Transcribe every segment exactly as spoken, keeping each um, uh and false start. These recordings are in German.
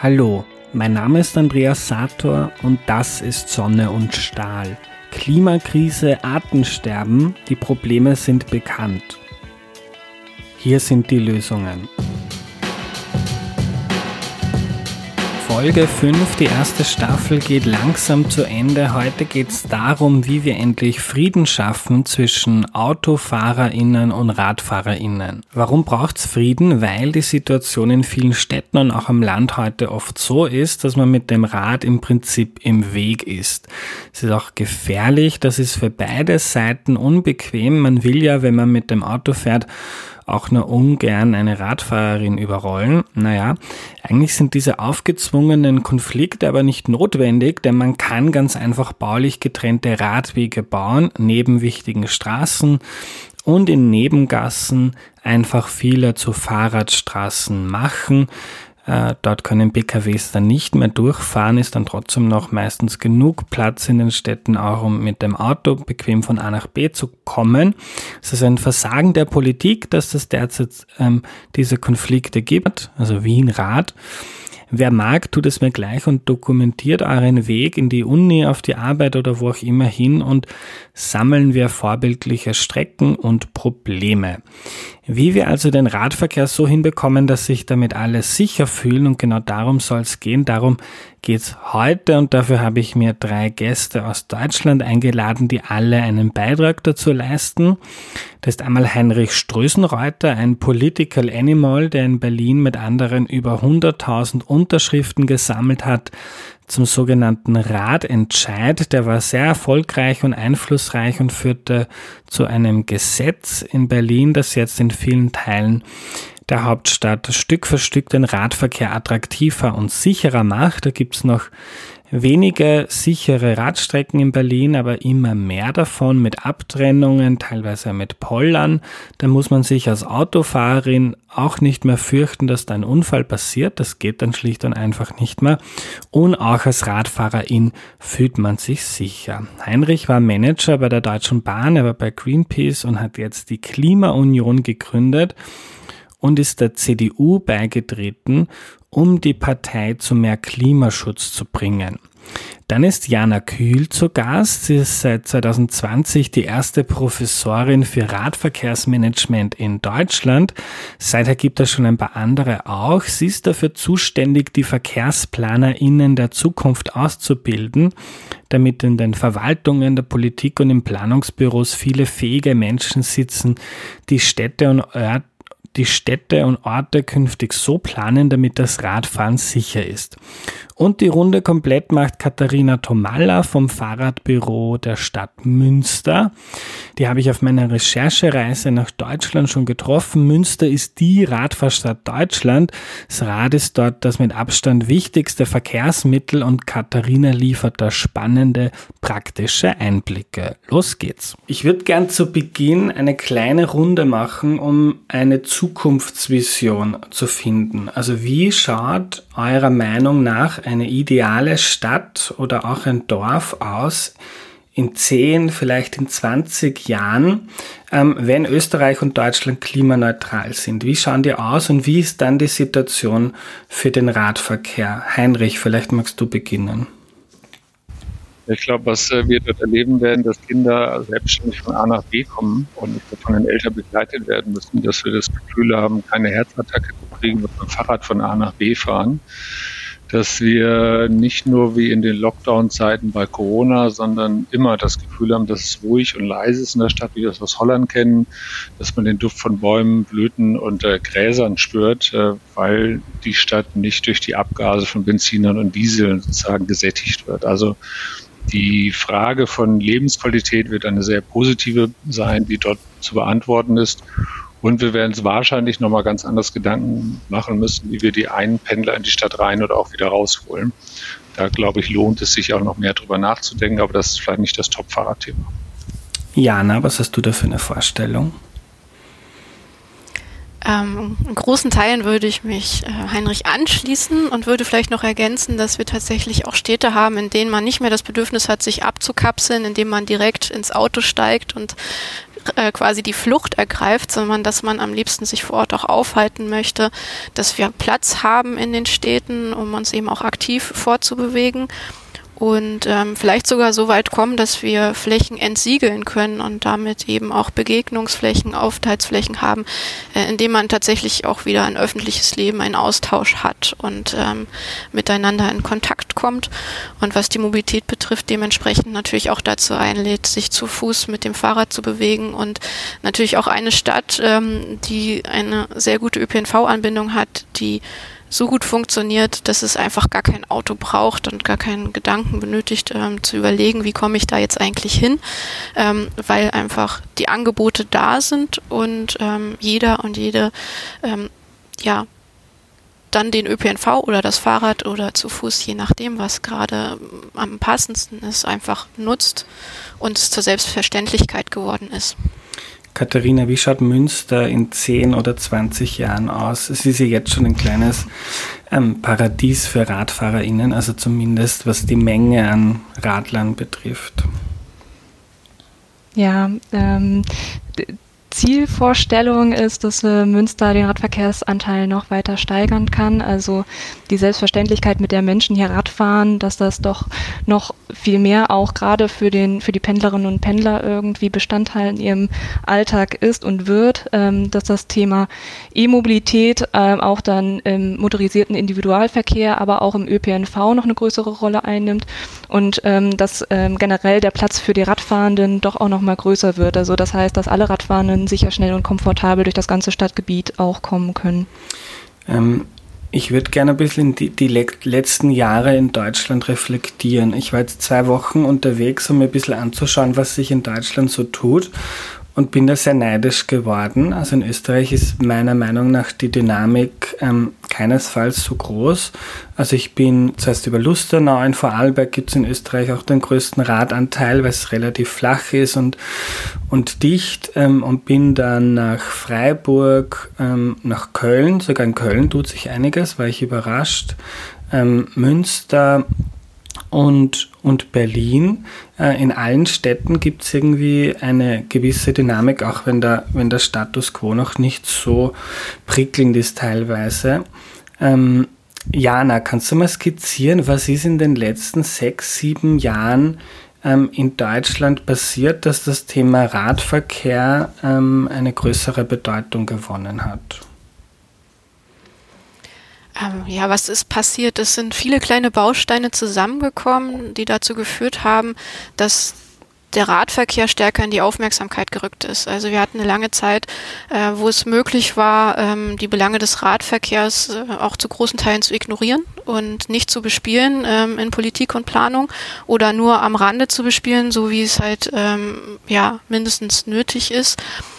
Hallo, mein Name ist Andreas Sator und das ist Sonne und Stahl. Klimakrise, Artensterben, die Probleme sind bekannt. Hier sind die Lösungen. Folge fünf, die erste Staffel, geht langsam zu Ende. Heute geht es darum, wie wir endlich Frieden schaffen zwischen AutofahrerInnen und RadfahrerInnen. Warum braucht es Frieden? Weil die Situation in vielen Städten und auch am Land heute oft so ist, dass man mit dem Rad im Prinzip im Weg ist. Es ist auch gefährlich, das ist für beide Seiten unbequem. Man will ja, wenn man mit dem Auto fährt, auch nur ungern eine Radfahrerin überrollen. Naja, eigentlich sind diese aufgezwungenen Konflikte aber nicht notwendig, denn man kann ganz einfach baulich getrennte Radwege bauen, neben wichtigen Straßen und in Nebengassen einfach viele zu Fahrradstraßen machen. Äh, dort können P K Ws dann nicht mehr durchfahren, ist dann trotzdem noch meistens genug Platz in den Städten, auch um mit dem Auto bequem von A nach B zu kommen. Es ist ein Versagen der Politik, dass es derzeit ähm, diese Konflikte gibt, also Wien-Rad. Wer mag, tut es mir gleich und dokumentiert euren Weg in die Uni, auf die Arbeit oder wo auch immer hin und sammeln wir vorbildliche Strecken und Probleme. Wie wir also den Radverkehr so hinbekommen, dass sich damit alle sicher fühlen, und genau darum soll es gehen, darum geht es heute, und dafür habe ich mir drei Gäste aus Deutschland eingeladen, die alle einen Beitrag dazu leisten. Das ist einmal Heinrich Strößenreuter, ein Political Animal, der in Berlin mit anderen über hunderttausend Unterschriften gesammelt hat zum sogenannten Radentscheid. Der war sehr erfolgreich und einflussreich und führte zu einem Gesetz in Berlin, das jetzt in vielen Teilen der Hauptstadt Stück für Stück den Radverkehr attraktiver und sicherer macht. Da gibt's noch wenige sichere Radstrecken in Berlin, aber immer mehr davon mit Abtrennungen, teilweise mit Pollern. Da muss man sich als Autofahrerin auch nicht mehr fürchten, dass da ein Unfall passiert. Das geht dann schlicht und einfach nicht mehr. Und auch als Radfahrerin fühlt man sich sicher. Heinrich war Manager bei der Deutschen Bahn, er war bei Greenpeace und hat jetzt die Klimaunion gegründet und ist der C D U beigetreten, um die Partei zu mehr Klimaschutz zu bringen. Dann ist Jana Kühl zu Gast. Sie ist seit zwanzig zwanzig die erste Professorin für Radverkehrsmanagement in Deutschland. Seither gibt es schon ein paar andere auch. Sie ist dafür zuständig, die VerkehrsplanerInnen der Zukunft auszubilden, damit in den Verwaltungen der Politik und in Planungsbüros viele fähige Menschen sitzen, die Städte und Orte die Städte und Orte künftig so planen, damit das Radfahren sicher ist. Und die Runde komplett macht Katharina Tomalla vom Fahrradbüro der Stadt Münster. Die habe ich auf meiner Recherchereise nach Deutschland schon getroffen. Münster ist die Radfahrstadt Deutschland. Das Rad ist dort das mit Abstand wichtigste Verkehrsmittel und Katharina liefert da spannende, praktische Einblicke. Los geht's. Ich würde gern zu Beginn eine kleine Runde machen, um eine Zukunftsvision zu finden. Also wie schaut eurer Meinung nach eine ideale Stadt oder auch ein Dorf aus in zehn, vielleicht in zwanzig Jahren, ähm, wenn Österreich und Deutschland klimaneutral sind? Wie schauen die aus und wie ist dann die Situation für den Radverkehr? Heinrich, vielleicht magst du beginnen. Ich glaube, was wir dort erleben werden, dass Kinder selbstständig von A nach B kommen und nicht von den Eltern begleitet werden müssen, dass wir das Gefühl haben, keine Herzattacke zu kriegen, mit dem Fahrrad von A nach B fahren. Dass wir nicht nur wie in den Lockdown-Zeiten bei Corona, sondern immer das Gefühl haben, dass es ruhig und leise ist in der Stadt, wie wir das aus Holland kennen, dass man den Duft von Bäumen, Blüten und äh, Gräsern spürt, äh, weil die Stadt nicht durch die Abgase von Benzinern und Dieseln sozusagen gesättigt wird. Also die Frage von Lebensqualität wird eine sehr positive sein, die dort zu beantworten ist. Und wir werden uns wahrscheinlich nochmal ganz anders Gedanken machen müssen, wie wir die einen Pendler in die Stadt rein oder auch wieder rausholen. Da, glaube ich, lohnt es sich auch noch mehr drüber nachzudenken, aber das ist vielleicht nicht das Top-Fahrradthema. Jana, was hast du da für eine Vorstellung? Ähm, in großen Teilen würde ich mich äh, Heinrich anschließen und würde vielleicht noch ergänzen, dass wir tatsächlich auch Städte haben, in denen man nicht mehr das Bedürfnis hat, sich abzukapseln, indem man direkt ins Auto steigt und äh, quasi die Flucht ergreift, sondern dass man am liebsten sich vor Ort auch aufhalten möchte, dass wir Platz haben in den Städten, um uns eben auch aktiv fortzubewegen. Und ähm, vielleicht sogar so weit kommen, dass wir Flächen entsiegeln können und damit eben auch Begegnungsflächen, Aufenthaltsflächen haben, äh, in denen man tatsächlich auch wieder ein öffentliches Leben, einen Austausch hat und ähm, miteinander in Kontakt kommt. Und was die Mobilität betrifft, dementsprechend natürlich auch dazu einlädt, sich zu Fuß mit dem Fahrrad zu bewegen. Und natürlich auch eine Stadt, ähm, die eine sehr gute Ö P N V-Anbindung hat, die so gut funktioniert, dass es einfach gar kein Auto braucht und gar keinen Gedanken benötigt, ähm, zu überlegen, wie komme ich da jetzt eigentlich hin, ähm, weil einfach die Angebote da sind und ähm, jeder und jede ähm, ja dann den Ö P N V oder das Fahrrad oder zu Fuß, je nachdem, was gerade am passendsten ist, einfach nutzt und es zur Selbstverständlichkeit geworden ist. Katharina, wie schaut Münster in zehn oder zwanzig Jahren aus? Es ist ja jetzt schon ein kleines ähm, Paradies für RadfahrerInnen, also zumindest was die Menge an Radlern betrifft. Ja, ähm, Zielvorstellung ist, dass äh, Münster den Radverkehrsanteil noch weiter steigern kann. Also die Selbstverständlichkeit, mit der Menschen hier Rad fahren, dass das doch noch viel mehr auch gerade für den für die Pendlerinnen und Pendler irgendwie Bestandteil in ihrem Alltag ist und wird, ähm, dass das Thema E-Mobilität ähm, auch dann im motorisierten Individualverkehr, aber auch im Ö P N V noch eine größere Rolle einnimmt und ähm, dass ähm, generell der Platz für die Radfahrenden doch auch noch mal größer wird. Also das heißt, dass alle Radfahrenden sicher schnell und komfortabel durch das ganze Stadtgebiet auch kommen können. Ähm, ich würde gerne ein bisschen die, die le- letzten Jahre in Deutschland reflektieren. Ich war jetzt zwei Wochen unterwegs, um mir ein bisschen anzuschauen, was sich in Deutschland so tut und bin da sehr neidisch geworden. Also in Österreich ist meiner Meinung nach die Dynamik ähm, keinesfalls so groß. Also ich bin zuerst über Lustenau, in Vorarlberg gibt es in Österreich auch den größten Radanteil, weil es relativ flach ist und, und dicht ähm, und bin dann nach Freiburg, ähm, nach Köln, sogar in Köln tut sich einiges, war ich überrascht, ähm, Münster und, und Berlin. Äh, in allen Städten gibt es irgendwie eine gewisse Dynamik, auch wenn der, wenn der Status quo noch nicht so prickelnd ist teilweise. Ähm, Jana, kannst du mal skizzieren, was ist in den letzten sechs, sieben Jahren ähm, in Deutschland passiert, dass das Thema Radverkehr ähm, eine größere Bedeutung gewonnen hat? Ähm, ja, was ist passiert? Es sind viele kleine Bausteine zusammengekommen, die dazu geführt haben, dass der Radverkehr stärker in die Aufmerksamkeit gerückt ist. Also wir hatten eine lange Zeit, äh, wo es möglich war, ähm, die Belange des Radverkehrs äh, auch zu großen Teilen zu ignorieren und nicht zu bespielen ähm, in Politik und Planung oder nur am Rande zu bespielen, so wie es halt ähm, ja mindestens nötig ist.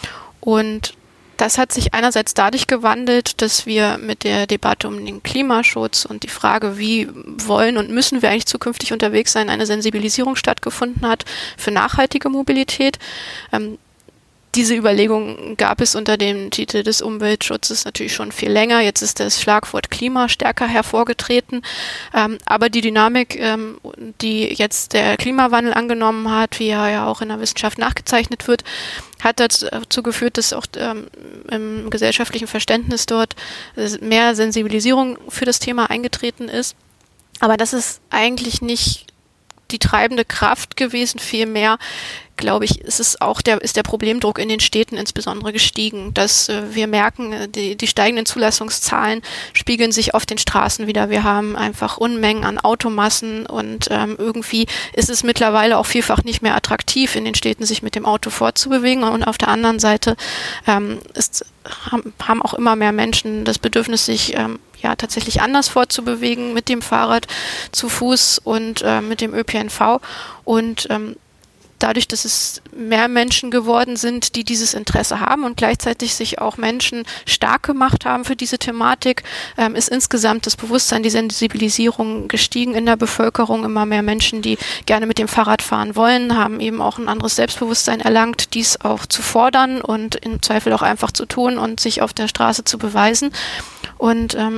Und das hat sich einerseits dadurch gewandelt, dass wir mit der Debatte um den Klimaschutz und die Frage, wie wollen und müssen wir eigentlich zukünftig unterwegs sein, eine Sensibilisierung stattgefunden hat für nachhaltige Mobilität. Ähm, Diese Überlegung gab es unter dem Titel des Umweltschutzes natürlich schon viel länger. Jetzt ist das Schlagwort Klima stärker hervorgetreten. Ähm, aber die Dynamik, ähm, die jetzt der Klimawandel angenommen hat, wie er ja auch in der Wissenschaft nachgezeichnet wird, hat dazu geführt, dass auch ähm, im gesellschaftlichen Verständnis dort mehr Sensibilisierung für das Thema eingetreten ist. Aber das ist eigentlich nicht die treibende Kraft gewesen, vielmehr, glaube ich, ist es auch der, ist der Problemdruck in den Städten insbesondere gestiegen, dass äh, wir merken, die, die steigenden Zulassungszahlen spiegeln sich auf den Straßen wieder. Wir haben einfach Unmengen an Automassen und ähm, irgendwie ist es mittlerweile auch vielfach nicht mehr attraktiv, in den Städten sich mit dem Auto fortzubewegen. Und auf der anderen Seite ähm, ist, haben, haben auch immer mehr Menschen das Bedürfnis, sich ähm, ja tatsächlich anders fortzubewegen mit dem Fahrrad, zu Fuß und äh, mit dem Ö P N V. Und ähm, dadurch, dass es mehr Menschen geworden sind, die dieses Interesse haben und gleichzeitig sich auch Menschen stark gemacht haben für diese Thematik, ähm, ist insgesamt das Bewusstsein, die Sensibilisierung gestiegen in der Bevölkerung. Immer mehr Menschen, die gerne mit dem Fahrrad fahren wollen, haben eben auch ein anderes Selbstbewusstsein erlangt, dies auch zu fordern und im Zweifel auch einfach zu tun und sich auf der Straße zu beweisen. Und ähm,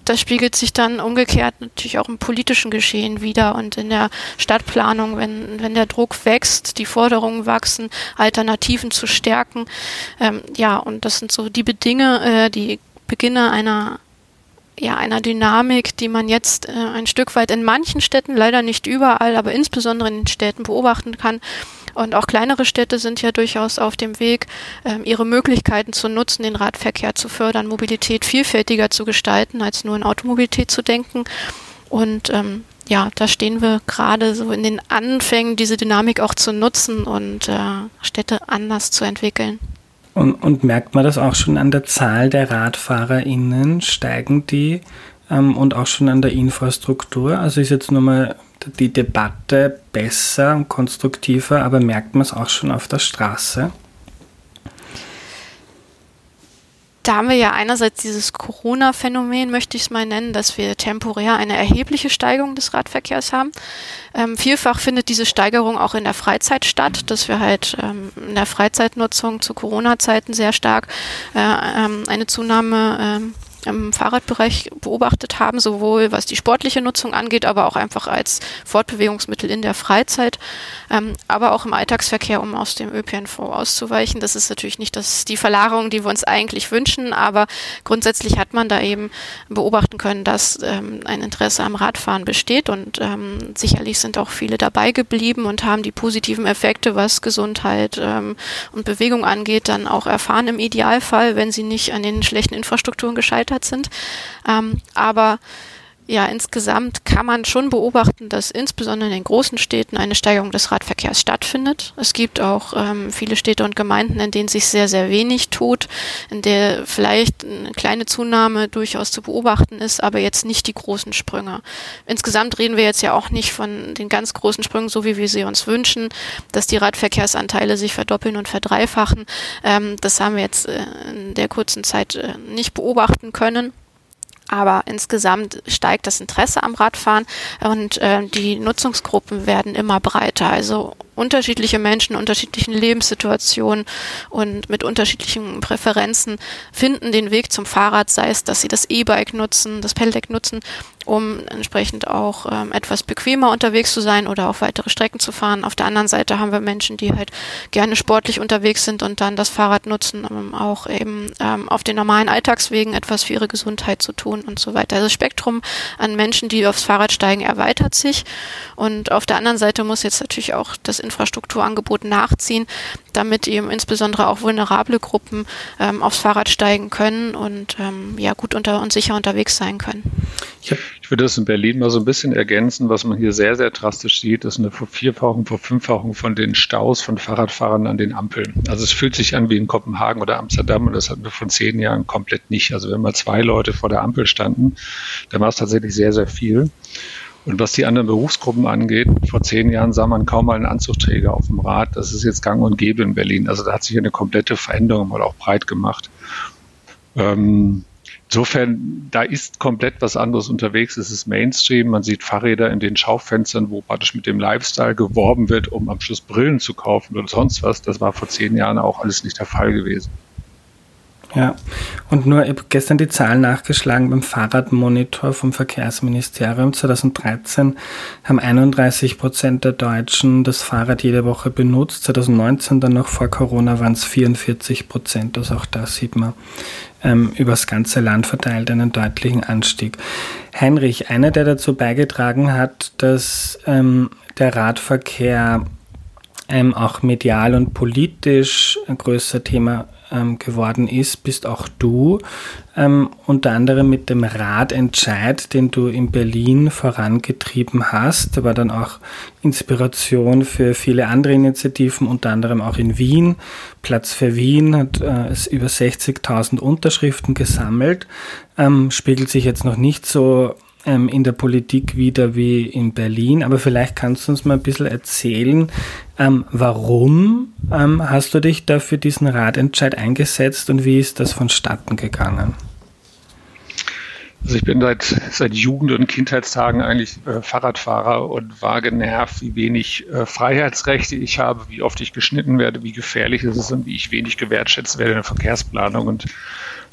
das spiegelt sich dann umgekehrt natürlich auch im politischen Geschehen wider und in der Stadtplanung, wenn, wenn der Druck wächst, die Forderungen wachsen, Alternativen zu stärken. Ähm, ja, und das sind so die Bedinge, äh, die Beginne einer ja, einer Dynamik, die man jetzt äh, ein Stück weit in manchen Städten, leider nicht überall, aber insbesondere in den Städten beobachten kann. Und auch kleinere Städte sind ja durchaus auf dem Weg, ähm, ihre Möglichkeiten zu nutzen, den Radverkehr zu fördern, Mobilität vielfältiger zu gestalten, als nur in Automobilität zu denken. Und ähm, ja, da stehen wir gerade so in den Anfängen, diese Dynamik auch zu nutzen und äh, Städte anders zu entwickeln. Und, und merkt man das auch schon an der Zahl der RadfahrerInnen? Steigen die ähm, und auch schon an der Infrastruktur? Also ist jetzt nur mal die Debatte besser und konstruktiver, aber merkt man es auch schon auf der Straße? Da haben wir ja einerseits dieses Corona-Phänomen, möchte ich es mal nennen, dass wir temporär eine erhebliche Steigerung des Radverkehrs haben. Ähm, vielfach findet diese Steigerung auch in der Freizeit statt, dass wir halt ähm, in der Freizeitnutzung zu Corona-Zeiten sehr stark äh, ähm, eine Zunahme ähm, im Fahrradbereich beobachtet haben, sowohl was die sportliche Nutzung angeht, aber auch einfach als Fortbewegungsmittel in der Freizeit, ähm, aber auch im Alltagsverkehr, um aus dem Ö P N V auszuweichen. Das ist natürlich nicht das, die Verlagerung, die wir uns eigentlich wünschen, aber grundsätzlich hat man da eben beobachten können, dass ähm, ein Interesse am Radfahren besteht und ähm, sicherlich sind auch viele dabei geblieben und haben die positiven Effekte, was Gesundheit ähm, und Bewegung angeht, dann auch erfahren im Idealfall, wenn sie nicht an den schlechten Infrastrukturen gescheitert sind. Ähm, aber ja, insgesamt kann man schon beobachten, dass insbesondere in den großen Städten eine Steigerung des Radverkehrs stattfindet. Es gibt auch ähm, viele Städte und Gemeinden, in denen sich sehr, sehr wenig tut, in der vielleicht eine kleine Zunahme durchaus zu beobachten ist, aber jetzt nicht die großen Sprünge. Insgesamt reden wir jetzt ja auch nicht von den ganz großen Sprüngen, so wie wir sie uns wünschen, dass die Radverkehrsanteile sich verdoppeln und verdreifachen. Ähm, das haben wir jetzt äh, in der kurzen Zeit äh, nicht beobachten können. Aber insgesamt steigt das Interesse am Radfahren und äh, die Nutzungsgruppen werden immer breiter. Also unterschiedliche Menschen, unterschiedlichen Lebenssituationen und mit unterschiedlichen Präferenzen finden den Weg zum Fahrrad, sei es, dass sie das E-Bike nutzen, das Pedelec nutzen, um entsprechend auch ähm, etwas bequemer unterwegs zu sein oder auf weitere Strecken zu fahren. Auf der anderen Seite haben wir Menschen, die halt gerne sportlich unterwegs sind und dann das Fahrrad nutzen, um auch eben ähm, auf den normalen Alltagswegen etwas für ihre Gesundheit zu tun und so weiter. Also das Spektrum an Menschen, die aufs Fahrrad steigen, erweitert sich. Und auf der anderen Seite muss jetzt natürlich auch das Infrastrukturangebot nachziehen, damit eben insbesondere auch vulnerable Gruppen ähm, aufs Fahrrad steigen können und ähm, ja gut unter und sicher unterwegs sein können. Ich, ich würde das in Berlin mal so ein bisschen ergänzen. Was man hier sehr, sehr drastisch sieht, ist eine Vervierfachung, Verfünffachung von den Staus von Fahrradfahrern an den Ampeln. Also es fühlt sich an wie in Kopenhagen oder Amsterdam und das hatten wir vor zehn Jahren komplett nicht. Also wenn mal zwei Leute vor der Ampel standen, dann war es tatsächlich sehr, sehr viel. Und was die anderen Berufsgruppen angeht, vor zehn Jahren sah man kaum mal einen Anzugträger auf dem Rad. Das ist jetzt gang und gäbe in Berlin. Also da hat sich eine komplette Veränderung mal auch breit gemacht. Ähm, insofern, da ist komplett was anderes unterwegs. Es ist Mainstream. Man sieht Fahrräder in den Schaufenstern, wo praktisch mit dem Lifestyle geworben wird, um am Schluss Brillen zu kaufen oder sonst was. Das war vor zehn Jahren auch alles nicht der Fall gewesen. Ja, und nur, ich habe gestern die Zahlen nachgeschlagen beim Fahrradmonitor vom Verkehrsministerium. zweitausenddreizehn haben einunddreißig Prozent der Deutschen das Fahrrad jede Woche benutzt. zweitausendneunzehn, dann noch vor Corona, waren es vierundvierzig Prozent. Also auch da sieht man ähm, über das ganze Land verteilt einen deutlichen Anstieg. Heinrich, einer, der dazu beigetragen hat, dass ähm, der Radverkehr ähm, auch medial und politisch ein größer Thema geworden ist, bist auch du, ähm, unter anderem mit dem Radentscheid, den du in Berlin vorangetrieben hast. Da war dann auch Inspiration für viele andere Initiativen, unter anderem auch in Wien. Platz für Wien hat äh, es über sechzigtausend Unterschriften gesammelt, ähm, spiegelt sich jetzt noch nicht so ähm, in der Politik wieder wie in Berlin, aber vielleicht kannst du uns mal ein bisschen erzählen, ähm, warum ähm, hast du dich da für diesen Radentscheid eingesetzt und wie ist das vonstatten gegangen? Also ich bin seit, seit Jugend- und Kindheitstagen eigentlich äh, Fahrradfahrer und war genervt, wie wenig äh, Freiheitsrechte ich habe, wie oft ich geschnitten werde, wie gefährlich es ist und wie ich wenig gewertschätzt werde in der Verkehrsplanung. Und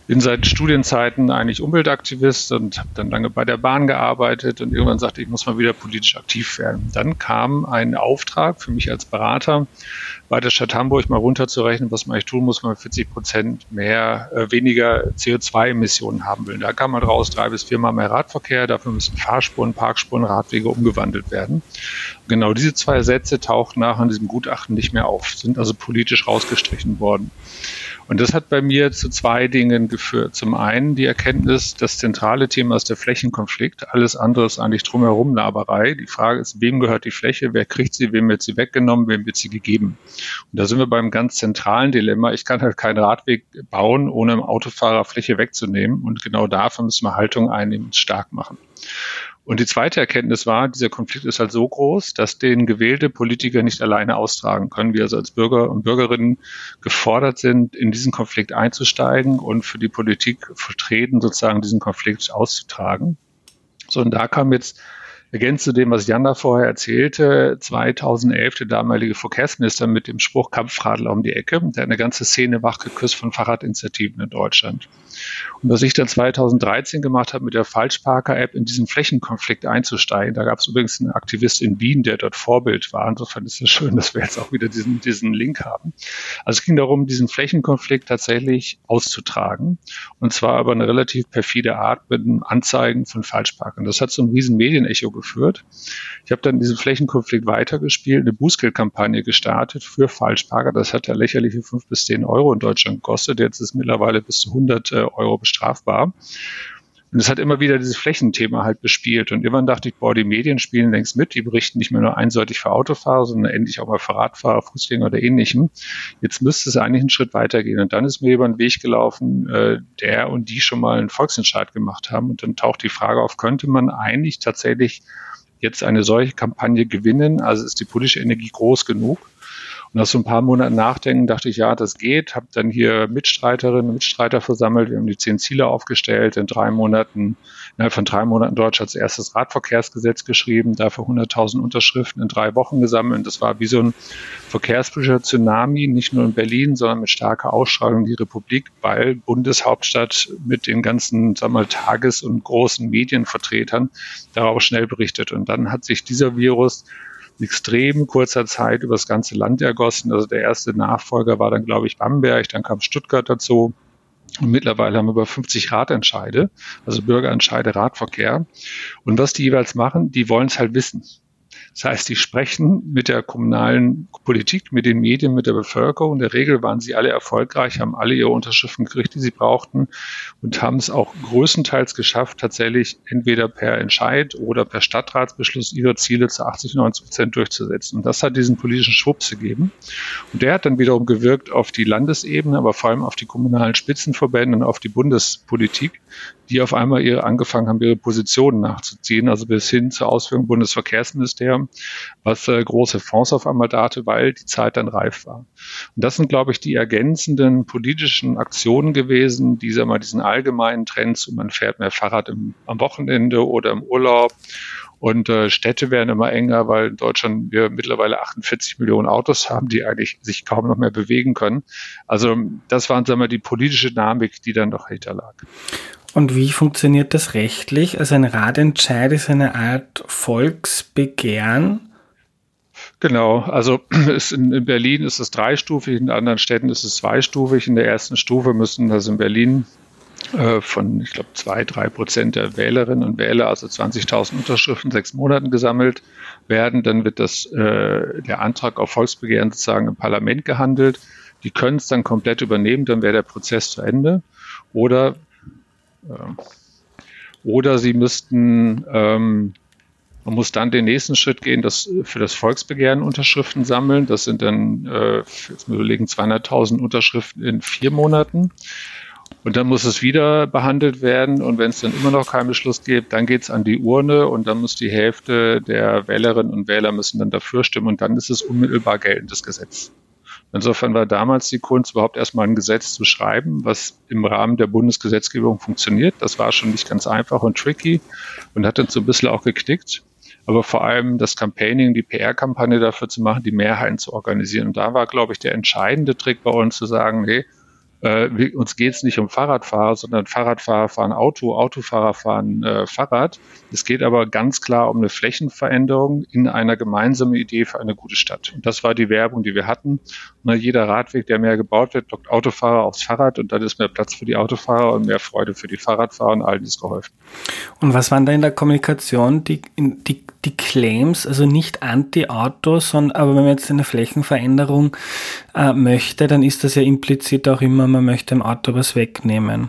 bin seit Studienzeiten eigentlich Umweltaktivist und habe dann lange bei der Bahn gearbeitet und irgendwann sagte ich, ich muss mal wieder politisch aktiv werden. Dann kam ein Auftrag für mich als Berater, bei der Stadt Hamburg mal runterzurechnen, was man eigentlich tun muss, wenn man vierzig Prozent mehr, äh, weniger C O zwei Emissionen haben will. Da kam man raus, drei bis viermal mehr Radverkehr, dafür müssen Fahrspuren, Parkspuren, Radwege umgewandelt werden. Genau diese zwei Sätze tauchten nachher in diesem Gutachten nicht mehr auf, sind also politisch rausgestrichen worden. Und das hat bei mir zu zwei Dingen geführt. Zum einen die Erkenntnis, das zentrale Thema ist der Flächenkonflikt. Alles andere ist eigentlich drumherum Laberei. Die Frage ist, wem gehört die Fläche, wer kriegt sie, wem wird sie weggenommen, wem wird sie gegeben. Und da sind wir beim ganz zentralen Dilemma. Ich kann halt keinen Radweg bauen, ohne dem Autofahrer Fläche wegzunehmen. Und genau dafür müssen wir Haltung einnehmen und stark machen. Und die zweite Erkenntnis war, dieser Konflikt ist halt so groß, dass den gewählte Politiker nicht alleine austragen können. Wir also als Bürger und Bürgerinnen gefordert sind, in diesen Konflikt einzusteigen und für die Politik vertreten, sozusagen diesen Konflikt auszutragen. So, und da kam jetzt ergänzt zu dem, was Jan da vorher erzählte, zweitausendelf der damalige Verkehrsminister mit dem Spruch Kampfradler um die Ecke. Der hat eine ganze Szene wachgeküsst von Fahrradinitiativen in Deutschland. Und was ich dann zweitausenddreizehn gemacht habe, mit der Falschparker-App in diesen Flächenkonflikt einzusteigen, da gab es übrigens einen Aktivist in Wien, der dort Vorbild war. Insofern ist es schön, dass wir jetzt auch wieder diesen, diesen Link haben. Also es ging darum, diesen Flächenkonflikt tatsächlich auszutragen. Und zwar aber eine relativ perfide Art mit einem Anzeigen von Falschparkern. Das hat so ein riesen Medienecho geführt. Ich habe dann diesen Flächenkonflikt weitergespielt, eine Bußgeldkampagne gestartet für Falschparker. Das hat ja lächerliche fünf bis zehn Euro in Deutschland gekostet. Jetzt ist mittlerweile bis zu hundert Euro bestrafbar. Und es hat immer wieder dieses Flächenthema halt bespielt. Und irgendwann dachte ich, boah, die Medien spielen längst mit. Die berichten nicht mehr nur einseitig für Autofahrer, sondern endlich auch mal für Radfahrer, Fußgänger oder Ähnlichem. Jetzt müsste es eigentlich einen Schritt weitergehen. Und dann ist mir über den Weg gelaufen, äh, der und die schon mal einen Volksentscheid gemacht haben. Und dann taucht die Frage auf, könnte man eigentlich tatsächlich jetzt eine solche Kampagne gewinnen? Also ist die politische Energie groß genug? Und nach so ein paar Monaten Nachdenken dachte ich, ja, das geht. Habe dann hier Mitstreiterinnen und Mitstreiter versammelt. Wir haben die zehn Ziele aufgestellt. In drei Monaten, innerhalb von drei Monaten Deutschlands erstes Radverkehrsgesetz geschrieben, dafür hunderttausend Unterschriften in drei Wochen gesammelt. Das war wie so ein verkehrspolitischer Tsunami, nicht nur in Berlin, sondern mit starker Ausstrahlung in die Republik, weil Bundeshauptstadt mit den ganzen, sagen wir mal, Tages- und großen Medienvertretern darauf schnell berichtet. Und dann hat sich dieser Virus extrem kurzer Zeit über das ganze Land ergossen. Also der erste Nachfolger war dann, glaube ich, Bamberg, dann kam Stuttgart dazu. Und mittlerweile haben wir über fünfzig Radentscheide, also Bürgerentscheide, Radverkehr. Und was die jeweils machen, die wollen es halt wissen. Das heißt, die sprechen mit der kommunalen Politik, mit den Medien, mit der Bevölkerung. In der Regel waren sie alle erfolgreich, haben alle ihre Unterschriften gekriegt, die sie brauchten und haben es auch größtenteils geschafft, tatsächlich entweder per Entscheid oder per Stadtratsbeschluss ihre Ziele zu achtzig, neunzig Prozent durchzusetzen. Und das hat diesen politischen Schwupps gegeben. Und der hat dann wiederum gewirkt auf die Landesebene, aber vor allem auf die kommunalen Spitzenverbände und auf die Bundespolitik, die auf einmal ihre angefangen haben, ihre Positionen nachzuziehen, also bis hin zur Ausführung Bundesverkehrsministerium, was äh, große Fonds auf einmal da hatte, weil die Zeit dann reif war. Und das sind, glaube ich, die ergänzenden politischen Aktionen gewesen, die sagen wir mal, diesen allgemeinen Trend zu, man fährt mehr Fahrrad im, am Wochenende oder im Urlaub. Und äh, Städte werden immer enger, weil in Deutschland wir mittlerweile achtundvierzig Millionen Autos haben, die eigentlich sich kaum noch mehr bewegen können. Also das waren, sagen wir, die politische Dynamik, die dann doch hinter lag. Und wie funktioniert das rechtlich? Also ein Radentscheid ist eine Art Volksbegehren? Genau, also ist in, in Berlin ist es dreistufig, in anderen Städten ist es zweistufig. In der ersten Stufe müssen also in Berlin äh, von, ich glaube, zwei, drei Prozent der Wählerinnen und Wähler, also zwanzigtausend Unterschriften, sechs Monaten gesammelt werden. Dann wird das, äh, der Antrag auf Volksbegehren sozusagen im Parlament gehandelt. Die können es dann komplett übernehmen, dann wäre der Prozess zu Ende. Oder Oder sie müssten, ähm, man muss dann den nächsten Schritt gehen, das für das Volksbegehren Unterschriften sammeln. Das sind dann, äh, jetzt müssen wir überlegen, zweihunderttausend Unterschriften in vier Monaten. Und dann muss es wieder behandelt werden. Und wenn es dann immer noch keinen Beschluss gibt, dann geht es an die Urne und dann muss die Hälfte der Wählerinnen und Wähler müssen dann dafür stimmen. Und dann ist es unmittelbar geltendes Gesetz. Insofern war damals die Kunst, überhaupt erstmal ein Gesetz zu schreiben, was im Rahmen der Bundesgesetzgebung funktioniert. Das war schon nicht ganz einfach und tricky und hat dann so ein bisschen auch geknickt. Aber vor allem das Campaigning, die P R-Kampagne dafür zu machen, die Mehrheiten zu organisieren. Und da war, glaube ich, der entscheidende Trick bei uns zu sagen, nee, äh, wir, uns geht es nicht um Fahrradfahrer, sondern Fahrradfahrer fahren Auto, Autofahrer fahren äh, Fahrrad. Es geht aber ganz klar um eine Flächenveränderung in einer gemeinsamen Idee für eine gute Stadt. Und das war die Werbung, die wir hatten. Und jeder Radweg, der mehr gebaut wird, lockt Autofahrer aufs Fahrrad und dann ist mehr Platz für die Autofahrer und mehr Freude für die Fahrradfahrer und allen ist geholfen. Und was waren da in der Kommunikation die, die, die Claims, also nicht Anti-Auto, sondern aber wenn man jetzt eine Flächenveränderung äh, möchte, dann ist das ja implizit auch immer, man möchte dem Auto was wegnehmen.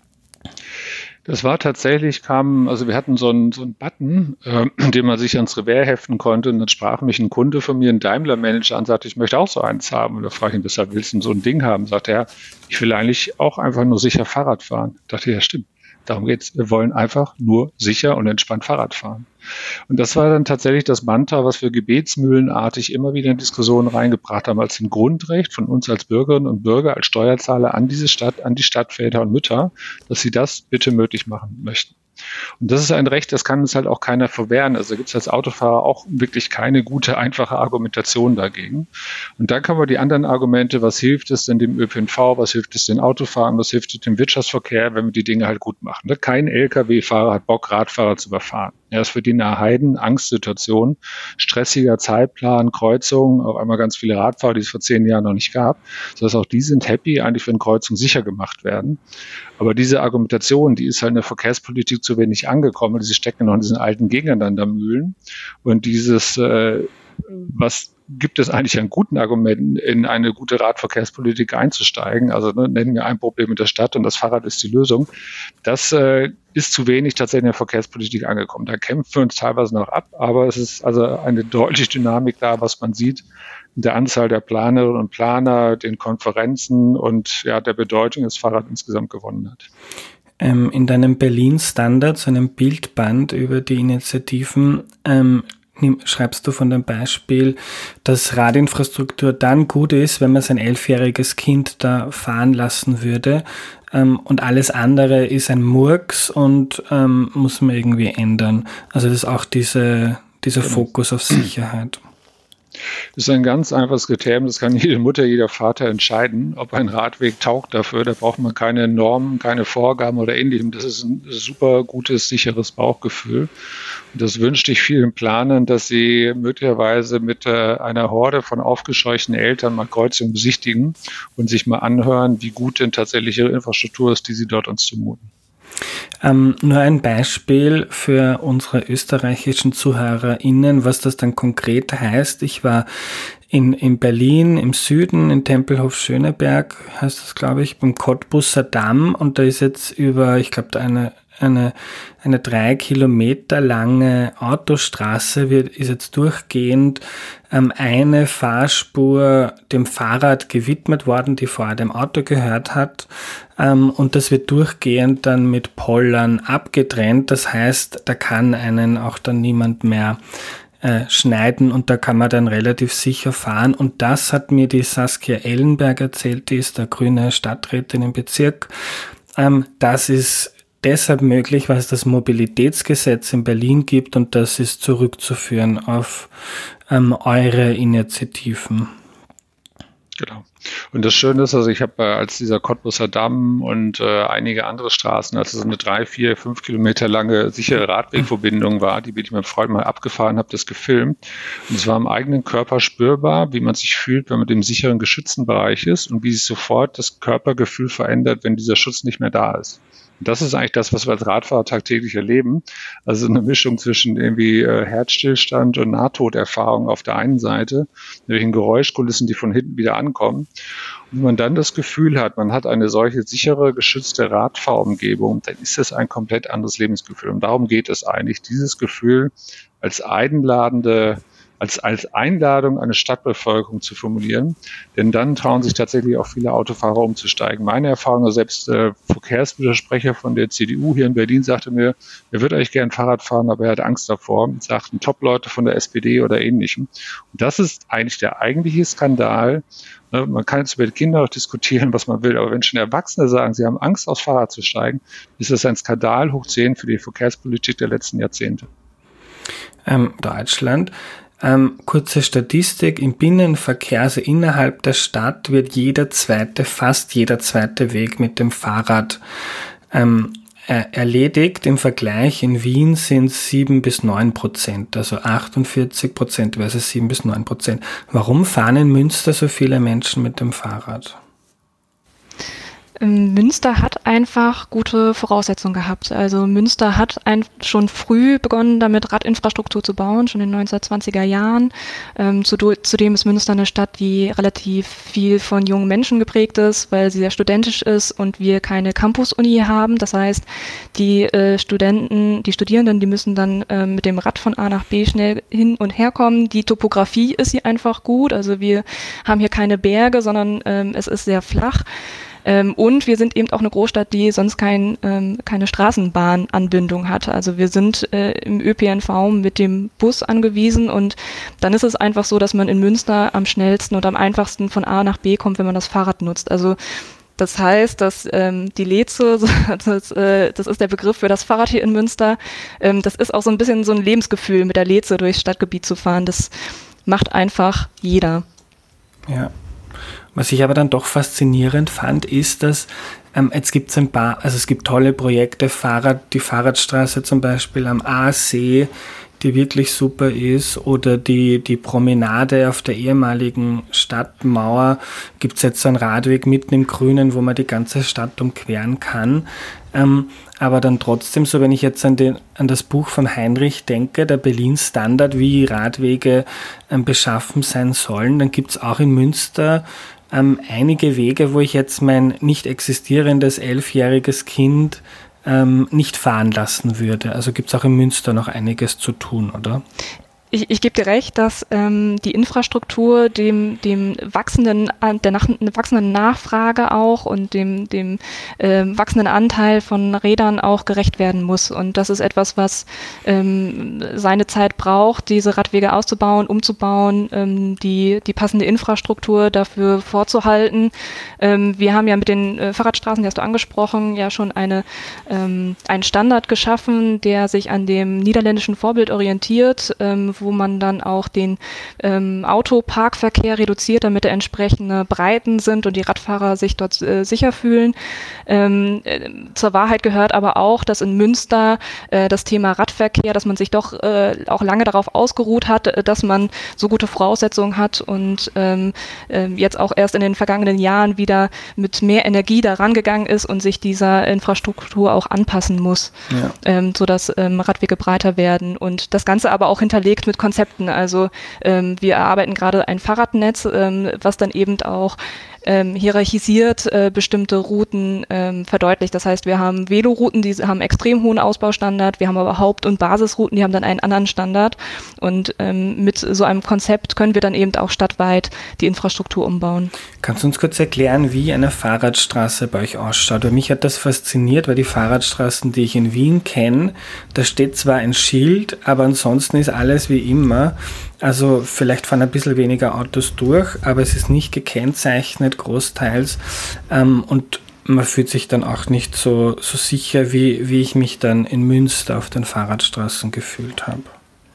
Das war tatsächlich, kam, also wir hatten so einen, so einen Button, äh, den man sich ans Revers heften konnte und dann sprach mich ein Kunde von mir, ein Daimler-Manager an, sagte, ich möchte auch so eins haben. Und da frage ich ihn, weshalb willst du so ein Ding haben? Sagt er, ich will eigentlich auch einfach nur sicher Fahrrad fahren. Ich dachte, ja stimmt, darum geht's. Wir wollen einfach nur sicher und entspannt Fahrrad fahren. Und das war dann tatsächlich das Mantra, was wir gebetsmühlenartig immer wieder in Diskussionen reingebracht haben, als ein Grundrecht von uns als Bürgerinnen und Bürger, als Steuerzahler an diese Stadt, an die Stadtväter und Mütter, dass sie das bitte möglich machen möchten. Und das ist ein Recht, das kann uns halt auch keiner verwehren. Also da gibt es als Autofahrer auch wirklich keine gute, einfache Argumentation dagegen. Und dann kann man die anderen Argumente, was hilft es denn dem Ö P N V, was hilft es den Autofahrern, was hilft es dem Wirtschaftsverkehr, wenn wir die Dinge halt gut machen. Kein L K W-Fahrer hat Bock, Radfahrer zu überfahren. Ja, das ist für die eine Heiden-Angstsituation, stressiger Zeitplan, Kreuzungen, auf einmal ganz viele Radfahrer, die es vor zehn Jahren noch nicht gab. Das heißt, auch die sind happy, eigentlich wenn Kreuzungen sicher gemacht werden. Aber diese Argumentation, die ist halt in der Verkehrspolitik zu wenig angekommen. Sie stecken noch in diesen alten Gegeneinandermühlen. Und dieses, äh, was gibt es eigentlich an guten Argumenten, in eine gute Radverkehrspolitik einzusteigen? Also ne, nennen wir ein Problem mit der Stadt und das Fahrrad ist die Lösung. Das äh, ist zu wenig tatsächlich in der Verkehrspolitik angekommen. Da kämpfen wir uns teilweise noch ab, aber es ist also eine deutliche Dynamik da, was man sieht in der Anzahl der Planerinnen und Planer, den Konferenzen und ja, der Bedeutung, das Fahrrad insgesamt gewonnen hat. Ähm, in deinem Berlin-Standard, so einem Bildband über die Initiativen, ähm, schreibst du von dem Beispiel, dass Radinfrastruktur dann gut ist, wenn man sein elfjähriges Kind da fahren lassen würde, ähm, und alles andere ist ein Murks und ähm, muss man irgendwie ändern. Also das ist auch diese, dieser genau. Fokus auf Sicherheit. Das ist ein ganz einfaches Kriterium, das kann jede Mutter, jeder Vater entscheiden, ob ein Radweg taugt dafür. Da braucht man keine Normen, keine Vorgaben oder ähnlichem. Das ist ein super gutes, sicheres Bauchgefühl. Und das wünschte ich vielen Planern, dass sie möglicherweise mit äh, einer Horde von aufgescheuchten Eltern mal Kreuzungen besichtigen und sich mal anhören, wie gut denn tatsächlich ihre Infrastruktur ist, die sie dort uns zumuten. Ähm, nur ein Beispiel für unsere österreichischen ZuhörerInnen, was das dann konkret heißt. Ich war in, in Berlin, im Süden, in Tempelhof-Schöneberg, heißt das, glaube ich, beim Cottbusser Damm, und da ist jetzt über, ich glaube, eine Eine, eine drei Kilometer lange Autostraße wird, ist jetzt durchgehend ähm, eine Fahrspur dem Fahrrad gewidmet worden, die vorher dem Auto gehört hat. Ähm, und das wird durchgehend dann mit Pollern abgetrennt. Das heißt, da kann einen auch dann niemand mehr äh, schneiden und da kann man dann relativ sicher fahren. Und das hat mir die Saskia Ellenberg erzählt, die ist der grüne Stadträtin im Bezirk. Ähm, das ist deshalb möglich, weil es das Mobilitätsgesetz in Berlin gibt und das ist zurückzuführen auf ähm, eure Initiativen. Genau. Und das Schöne ist, also ich habe äh, als dieser Cottbusser Damm und äh, einige andere Straßen, als es so eine drei, vier, fünf Kilometer lange sichere Radwegverbindung war, die bin ich mit meinem Freund mal abgefahren, habe das gefilmt. Und es war am eigenen Körper spürbar, wie man sich fühlt, wenn man im sicheren, geschützten Bereich ist und wie sich sofort das Körpergefühl verändert, wenn dieser Schutz nicht mehr da ist. Und das ist eigentlich das, was wir als Radfahrer tagtäglich erleben. Also eine Mischung zwischen irgendwie äh, Herzstillstand und Nahtoderfahrung auf der einen Seite, nämlich Geräuschkulissen, die von hinten wieder ankommen. Und wenn man dann das Gefühl hat, man hat eine solche sichere, geschützte Radfahrumgebung, dann ist das ein komplett anderes Lebensgefühl. Und darum geht es eigentlich, dieses Gefühl als einladende Als, als Einladung eine Stadtbevölkerung zu formulieren, denn dann trauen sich tatsächlich auch viele Autofahrer umzusteigen. Meine Erfahrung, selbst äh, Verkehrswidersprecher von der C D U hier in Berlin sagte mir, er würde eigentlich gern Fahrrad fahren, aber er hat Angst davor, sagten Top-Leute von der S P D oder Ähnlichem. Und das ist eigentlich der eigentliche Skandal. Ne, man kann jetzt über die Kinder auch diskutieren, was man will, aber wenn schon Erwachsene sagen, sie haben Angst, aufs Fahrrad zu steigen, ist das ein Skandal hoch zehn für die Verkehrspolitik der letzten Jahrzehnte. Ähm, Deutschland. Ähm, kurze Statistik, im Binnenverkehr, also innerhalb der Stadt, wird jeder zweite, fast jeder zweite Weg mit dem Fahrrad ähm, er, erledigt. Im Vergleich in Wien sind es sieben bis neun Prozent, also achtundvierzig Prozent versus sieben bis neun Prozent. Warum fahren in Münster so viele Menschen mit dem Fahrrad? Münster hat einfach gute Voraussetzungen gehabt. Also Münster hat ein, schon früh begonnen, damit Radinfrastruktur zu bauen, schon in den neunzehnhundertzwanziger Jahren. Ähm, zudem ist Münster eine Stadt, die relativ viel von jungen Menschen geprägt ist, weil sie sehr studentisch ist und wir keine Campus-Uni haben. Das heißt, die äh, Studenten, die Studierenden, die müssen dann äh, mit dem Rad von A nach B schnell hin und her kommen. Die Topografie ist hier einfach gut. Also wir haben hier keine Berge, sondern ähm, es ist sehr flach. Ähm, und wir sind eben auch eine Großstadt, die sonst kein, ähm, keine Straßenbahnanbindung hat. Also wir sind äh, im Ö P N V mit dem Bus angewiesen und dann ist es einfach so, dass man in Münster am schnellsten und am einfachsten von A nach B kommt, wenn man das Fahrrad nutzt. Also das heißt, dass ähm, die Leze, das, äh, das ist der Begriff für das Fahrrad hier in Münster, ähm, das ist auch so ein bisschen so ein Lebensgefühl, mit der Leze durchs Stadtgebiet zu fahren. Das macht einfach jeder. Ja. Was ich aber dann doch faszinierend fand, ist, dass ähm, jetzt gibt es ein paar, also es gibt tolle Projekte, Fahrrad, die Fahrradstraße zum Beispiel am Aasee, die wirklich super ist, oder die, die Promenade auf der ehemaligen Stadtmauer, gibt es jetzt so einen Radweg mitten im Grünen, wo man die ganze Stadt umqueren kann. Ähm, aber dann trotzdem, so wenn ich jetzt an, den, an das Buch von Heinrich denke, der Berlin-Standard, wie Radwege ähm, beschaffen sein sollen, dann gibt es auch in Münster ähm, einige Wege, wo ich jetzt mein nicht existierendes elfjähriges Kind ähm, nicht fahren lassen würde. Also gibt es auch in Münster noch einiges zu tun, oder? Ich, ich gebe dir recht, dass ähm, die Infrastruktur dem, dem wachsenden, der nach, wachsenden Nachfrage auch und dem, dem äh, wachsenden Anteil von Rädern auch gerecht werden muss. Und das ist etwas, was ähm, seine Zeit braucht, diese Radwege auszubauen, umzubauen, ähm, die, die passende Infrastruktur dafür vorzuhalten. Ähm, wir haben ja mit den äh, Fahrradstraßen, die hast du angesprochen, ja schon eine, ähm, einen Standard geschaffen, der sich an dem niederländischen Vorbild orientiert, ähm, wo man dann auch den ähm, Autoparkverkehr reduziert, damit da entsprechende Breiten sind und die Radfahrer sich dort äh, sicher fühlen. Ähm, äh, zur Wahrheit gehört aber auch, dass in Münster äh, das Thema Radverkehr, dass man sich doch äh, auch lange darauf ausgeruht hat, äh, dass man so gute Voraussetzungen hat und ähm, äh, jetzt auch erst in den vergangenen Jahren wieder mit mehr Energie daran gegangen ist und sich dieser Infrastruktur auch anpassen muss, ja. ähm, sodass ähm, Radwege breiter werden und das Ganze aber auch hinterlegt mit Konzepten. Also ähm, wir erarbeiten gerade ein Fahrradnetz, ähm, was dann eben auch ähm, hierarchisiert äh, bestimmte Routen ähm, verdeutlicht. Das heißt, wir haben Velorouten, die haben extrem hohen Ausbaustandard, wir haben aber Haupt- und Basisrouten, die haben dann einen anderen Standard und ähm, mit so einem Konzept können wir dann eben auch stadtweit die Infrastruktur umbauen. Kannst du uns kurz erklären, wie eine Fahrradstraße bei euch ausschaut? Weil mich hat das fasziniert, weil die Fahrradstraßen, die ich in Wien kenne, da steht zwar ein Schild, aber ansonsten ist alles wie immer. Also vielleicht fahren ein bisschen weniger Autos durch, aber es ist nicht gekennzeichnet großteils ähm, und man fühlt sich dann auch nicht so, so sicher, wie, wie ich mich dann in Münster auf den Fahrradstraßen gefühlt habe.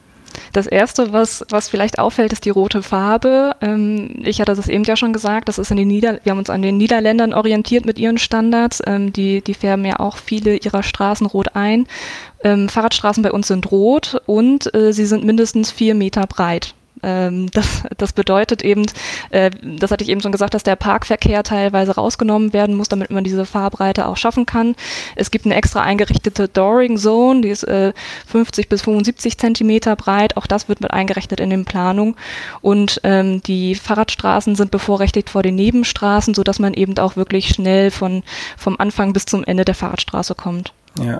Das Erste, was, was vielleicht auffällt, ist die rote Farbe. Ähm, ich hatte das eben ja schon gesagt, das ist in den Nieder- wir haben uns an den Niederländern orientiert mit ihren Standards. Ähm, die, die färben ja auch viele ihrer Straßen rot ein. Ähm, Fahrradstraßen bei uns sind rot und äh, sie sind mindestens vier Meter breit. Ähm, das, das bedeutet eben, äh, das hatte ich eben schon gesagt, dass der Parkverkehr teilweise rausgenommen werden muss, damit man diese Fahrbreite auch schaffen kann. Es gibt eine extra eingerichtete Dooring Zone, die ist äh, fünfzig bis fünfundsiebzig Zentimeter breit. Auch das wird mit eingerechnet in den Planungen. Und ähm, die Fahrradstraßen sind bevorrechtigt vor den Nebenstraßen, sodass man eben auch wirklich schnell von, vom Anfang bis zum Ende der Fahrradstraße kommt. Ja,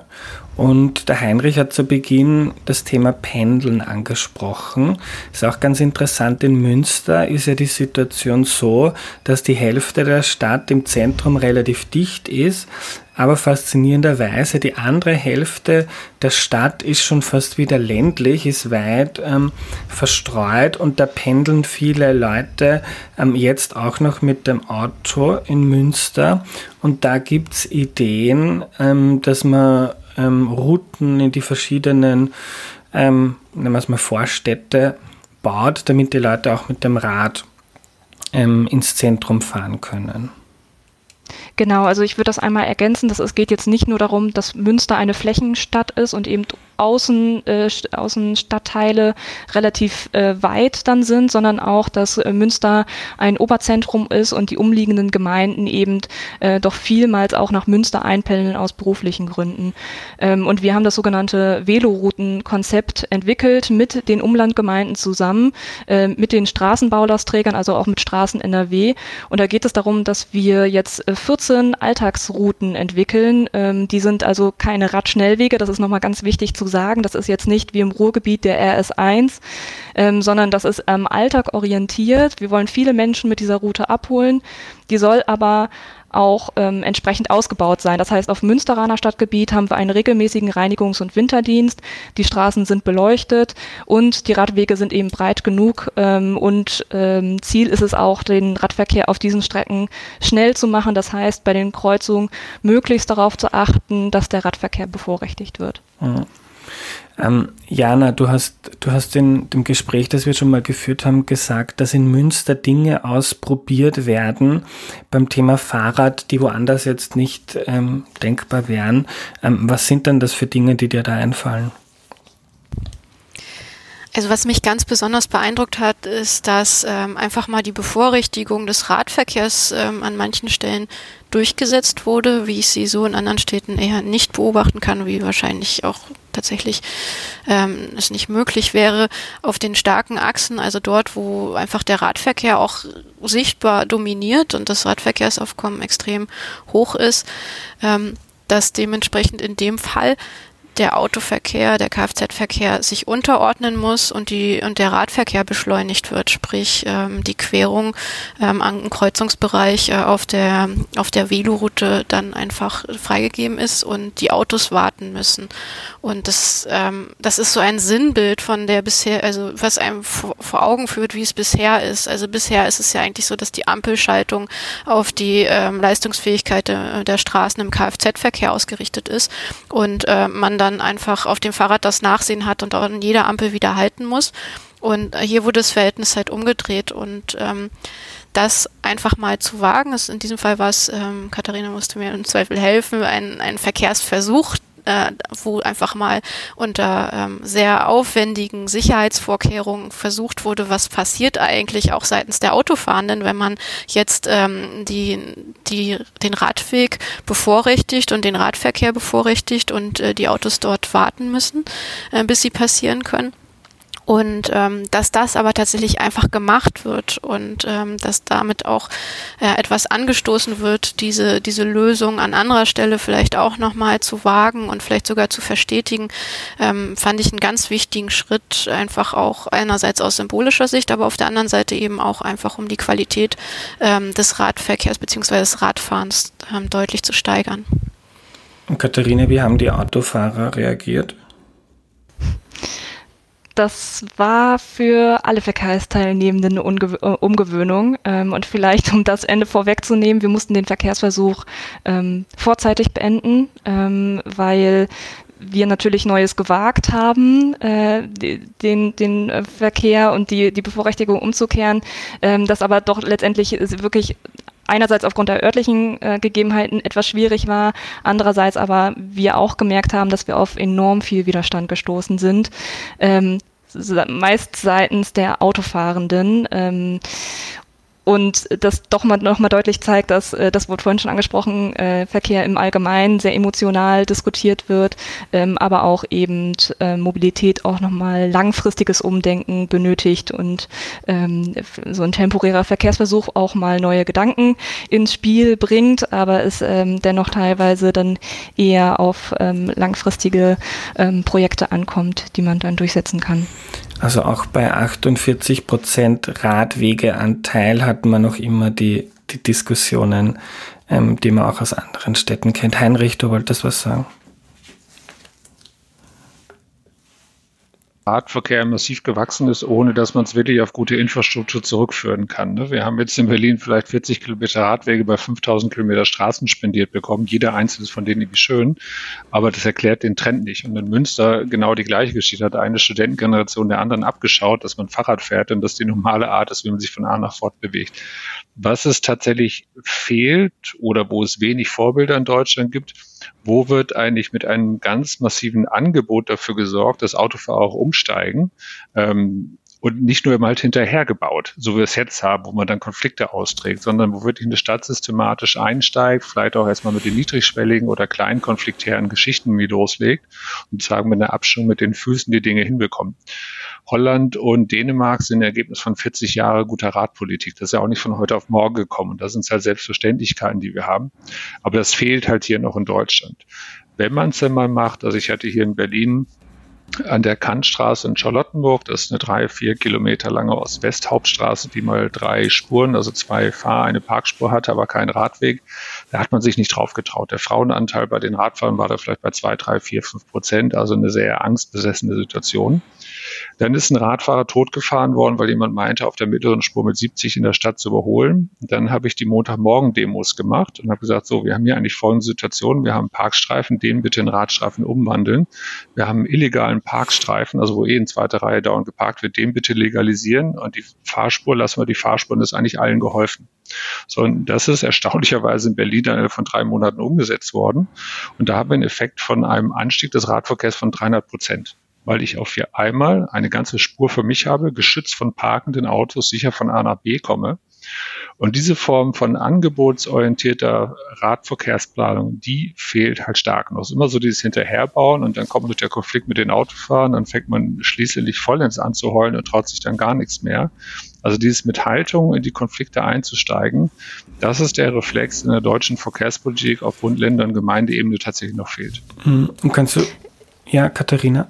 und der Heinrich hat zu Beginn das Thema Pendeln angesprochen. Ist auch ganz interessant, in Münster ist ja die Situation so, dass die Hälfte der Stadt im Zentrum relativ dicht ist, aber faszinierenderweise die andere Hälfte der Stadt ist schon fast wieder ländlich, ist weit ähm, verstreut und da pendeln viele Leute ähm, jetzt auch noch mit dem Auto in Münster und da gibt es Ideen, ähm, dass man ähm, Routen in die verschiedenen, ähm, nehmen wir es mal Vorstädte, baut, damit die Leute auch mit dem Rad ähm, ins Zentrum fahren können. Genau, also ich würde das einmal ergänzen, dass es geht jetzt nicht nur darum, dass Münster eine Flächenstadt ist und eben Außen, äh, Außenstadtteile relativ äh, weit dann sind, sondern auch, dass äh, Münster ein Oberzentrum ist und die umliegenden Gemeinden eben äh, doch vielmals auch nach Münster einpendeln aus beruflichen Gründen. Ähm, und wir haben das sogenannte Velorouten-Konzept entwickelt mit den Umlandgemeinden zusammen, äh, mit den Straßenbaulastträgern, also auch mit Straßen N R W. Und da geht es darum, dass wir jetzt äh, vierzehn Alltagsrouten entwickeln. Ähm, die sind also keine Radschnellwege, das ist nochmal ganz wichtig zu sagen. Das ist jetzt nicht wie im Ruhrgebiet der R S eins, ähm, sondern das ist am Alltag orientiert. Wir wollen viele Menschen mit dieser Route abholen. Die soll aber auch ähm, entsprechend ausgebaut sein. Das heißt, auf Münsteraner Stadtgebiet haben wir einen regelmäßigen Reinigungs- und Winterdienst. Die Straßen sind beleuchtet und die Radwege sind eben breit genug. Ähm, und ähm, Ziel ist es auch, den Radverkehr auf diesen Strecken schnell zu machen. Das heißt, bei den Kreuzungen möglichst darauf zu achten, dass der Radverkehr bevorrechtigt wird. Mhm. Ähm, Jana, du hast, du hast in dem Gespräch, das wir schon mal geführt haben, gesagt, dass in Münster Dinge ausprobiert werden beim Thema Fahrrad, die woanders jetzt nicht ähm, denkbar wären. Ähm, was sind denn das für Dinge, die dir da einfallen? Also was mich ganz besonders beeindruckt hat, ist, dass ähm, einfach mal die Bevorrechtigung des Radverkehrs ähm, an manchen Stellen durchgesetzt wurde, wie ich sie so in anderen Städten eher nicht beobachten kann, wie wahrscheinlich auch tatsächlich ähm, es nicht möglich wäre, auf den starken Achsen, also dort, wo einfach der Radverkehr auch sichtbar dominiert und das Radverkehrsaufkommen extrem hoch ist, ähm, dass dementsprechend in dem Fall der Autoverkehr, der Kfz-Verkehr sich unterordnen muss und die und der Radverkehr beschleunigt wird, sprich ähm, die Querung ähm, am Kreuzungsbereich äh, auf der auf der Veloroute dann einfach freigegeben ist und die Autos warten müssen. Und das ähm, das ist so ein Sinnbild von der bisher, also was einem vor, vor Augen führt, wie es bisher ist. Also bisher ist es ja eigentlich so, dass die Ampelschaltung auf die ähm, Leistungsfähigkeit der, der Straßen im Kfz-Verkehr ausgerichtet ist und äh, man dann einfach auf dem Fahrrad das Nachsehen hat und auch an jeder Ampel wieder halten muss. Und hier wurde das Verhältnis halt umgedreht und ähm, das einfach mal zu wagen, ist, in diesem Fall war es, ähm, Katharina musste mir im Zweifel helfen, ein, ein Verkehrsversuch, äh, wo einfach mal unter ähm, sehr aufwendigen Sicherheitsvorkehrungen versucht wurde, was passiert eigentlich auch seitens der Autofahrenden, wenn man jetzt ähm, die, die, den Radweg bevorrechtigt und den Radverkehr bevorrechtigt und äh, die Autos dort warten müssen, äh, bis sie passieren können. Und ähm, dass das aber tatsächlich einfach gemacht wird und ähm, dass damit auch äh, etwas angestoßen wird, diese diese Lösung an anderer Stelle vielleicht auch nochmal zu wagen und vielleicht sogar zu verstetigen, ähm, fand ich einen ganz wichtigen Schritt, einfach auch einerseits aus symbolischer Sicht, aber auf der anderen Seite eben auch einfach, um die Qualität ähm, des Radverkehrs bzw. des Radfahrens ähm, deutlich zu steigern. Und Katharina, wie haben die Autofahrer reagiert? Das war für alle Verkehrsteilnehmenden eine Unge- äh, Umgewöhnung. Ähm, und vielleicht, um das Ende vorwegzunehmen, wir mussten den Verkehrsversuch ähm, vorzeitig beenden, ähm, weil wir natürlich Neues gewagt haben, äh, den, den Verkehr und die, die Bevorrechtigung umzukehren, ähm, das aber doch letztendlich wirklich einerseits aufgrund der örtlichen äh, Gegebenheiten etwas schwierig war, andererseits aber wir auch gemerkt haben, dass wir auf enorm viel Widerstand gestoßen sind, ähm, meist seitens der Autofahrenden. Ähm, Und das doch mal noch mal deutlich zeigt, dass, äh, das wurde vorhin schon angesprochen, äh, Verkehr im Allgemeinen sehr emotional diskutiert wird, ähm, aber auch eben äh, Mobilität auch nochmal langfristiges Umdenken benötigt und ähm, so ein temporärer Verkehrsversuch auch mal neue Gedanken ins Spiel bringt, aber es ähm, dennoch teilweise dann eher auf ähm, langfristige ähm, Projekte ankommt, die man dann durchsetzen kann. Also auch bei achtundvierzig Prozent Radwegeanteil hatten wir noch immer die, die Diskussionen, ähm, die man auch aus anderen Städten kennt. Heinrich, du wolltest was sagen? Radverkehr massiv gewachsen ist, ohne dass man es wirklich auf gute Infrastruktur zurückführen kann. Wir haben jetzt in Berlin vielleicht vierzig Kilometer Radwege bei fünftausend Kilometer Straßen spendiert bekommen. Jeder einzelne von denen irgendwie schön, aber das erklärt den Trend nicht. Und in Münster genau die gleiche Geschichte, hat eine Studentengeneration der anderen abgeschaut, dass man Fahrrad fährt und das die normale Art ist, wie man sich von A nach fort bewegt. Was es tatsächlich fehlt oder wo es wenig Vorbilder in Deutschland gibt, wo wird eigentlich mit einem ganz massiven Angebot dafür gesorgt, dass Autofahrer auch umsteigen ähm, und nicht nur immer halt hinterher gebaut, so wie wir es jetzt haben, wo man dann Konflikte austrägt, sondern wo wirklich eine Stadt systematisch einsteigt, vielleicht auch erstmal mit den niedrigschwelligen oder kleinen konfliktären Geschichten wie loslegt und sagen mit einer Abstimmung mit den Füßen die Dinge hinbekommen. Holland und Dänemark sind ein Ergebnis von vierzig Jahren guter Radpolitik. Das ist ja auch nicht von heute auf morgen gekommen. Und das sind halt Selbstverständlichkeiten, die wir haben. Aber das fehlt halt hier noch in Deutschland. Wenn man es denn mal macht, also ich hatte hier in Berlin an der Kantstraße in Charlottenburg, das ist eine drei, vier Kilometer lange Ost-West-Hauptstraße, die mal drei Spuren, also zwei Fahr-, eine Parkspur hatte, aber kein Radweg. Da hat man sich nicht drauf getraut. Der Frauenanteil bei den Radfahrern war da vielleicht bei zwei, drei, vier, fünf Prozent, also eine sehr angstbesessene Situation. Dann ist ein Radfahrer totgefahren worden, weil jemand meinte, auf der mittleren Spur mit siebzig in der Stadt zu überholen. Und dann habe ich die Montagmorgen-Demos gemacht und habe gesagt, so, wir haben hier eigentlich folgende Situation. Wir haben Parkstreifen, den bitte in Radstreifen umwandeln. Wir haben einen illegalen Parkstreifen, also wo eh in zweiter Reihe dauernd geparkt wird, den bitte legalisieren. Und die Fahrspur, lassen wir die Fahrspur, und das ist eigentlich allen geholfen. So, und das ist erstaunlicherweise in Berlin dann von drei Monaten umgesetzt worden. Und da haben wir einen Effekt von einem Anstieg des Radverkehrs von dreihundert Prozent. Weil ich auf hier einmal eine ganze Spur für mich habe, geschützt von parkenden Autos, sicher von A nach B komme. Und diese Form von angebotsorientierter Radverkehrsplanung, die fehlt halt stark noch. Es ist immer so dieses Hinterherbauen und dann kommt durch der Konflikt mit den Autofahrern, dann fängt man schließlich vollends an zu heulen und traut sich dann gar nichts mehr. Also dieses mit Haltung in die Konflikte einzusteigen, das ist der Reflex in der deutschen Verkehrspolitik auf Bund, Länder und Gemeindeebene tatsächlich noch fehlt. Und kannst du, ja, Katharina?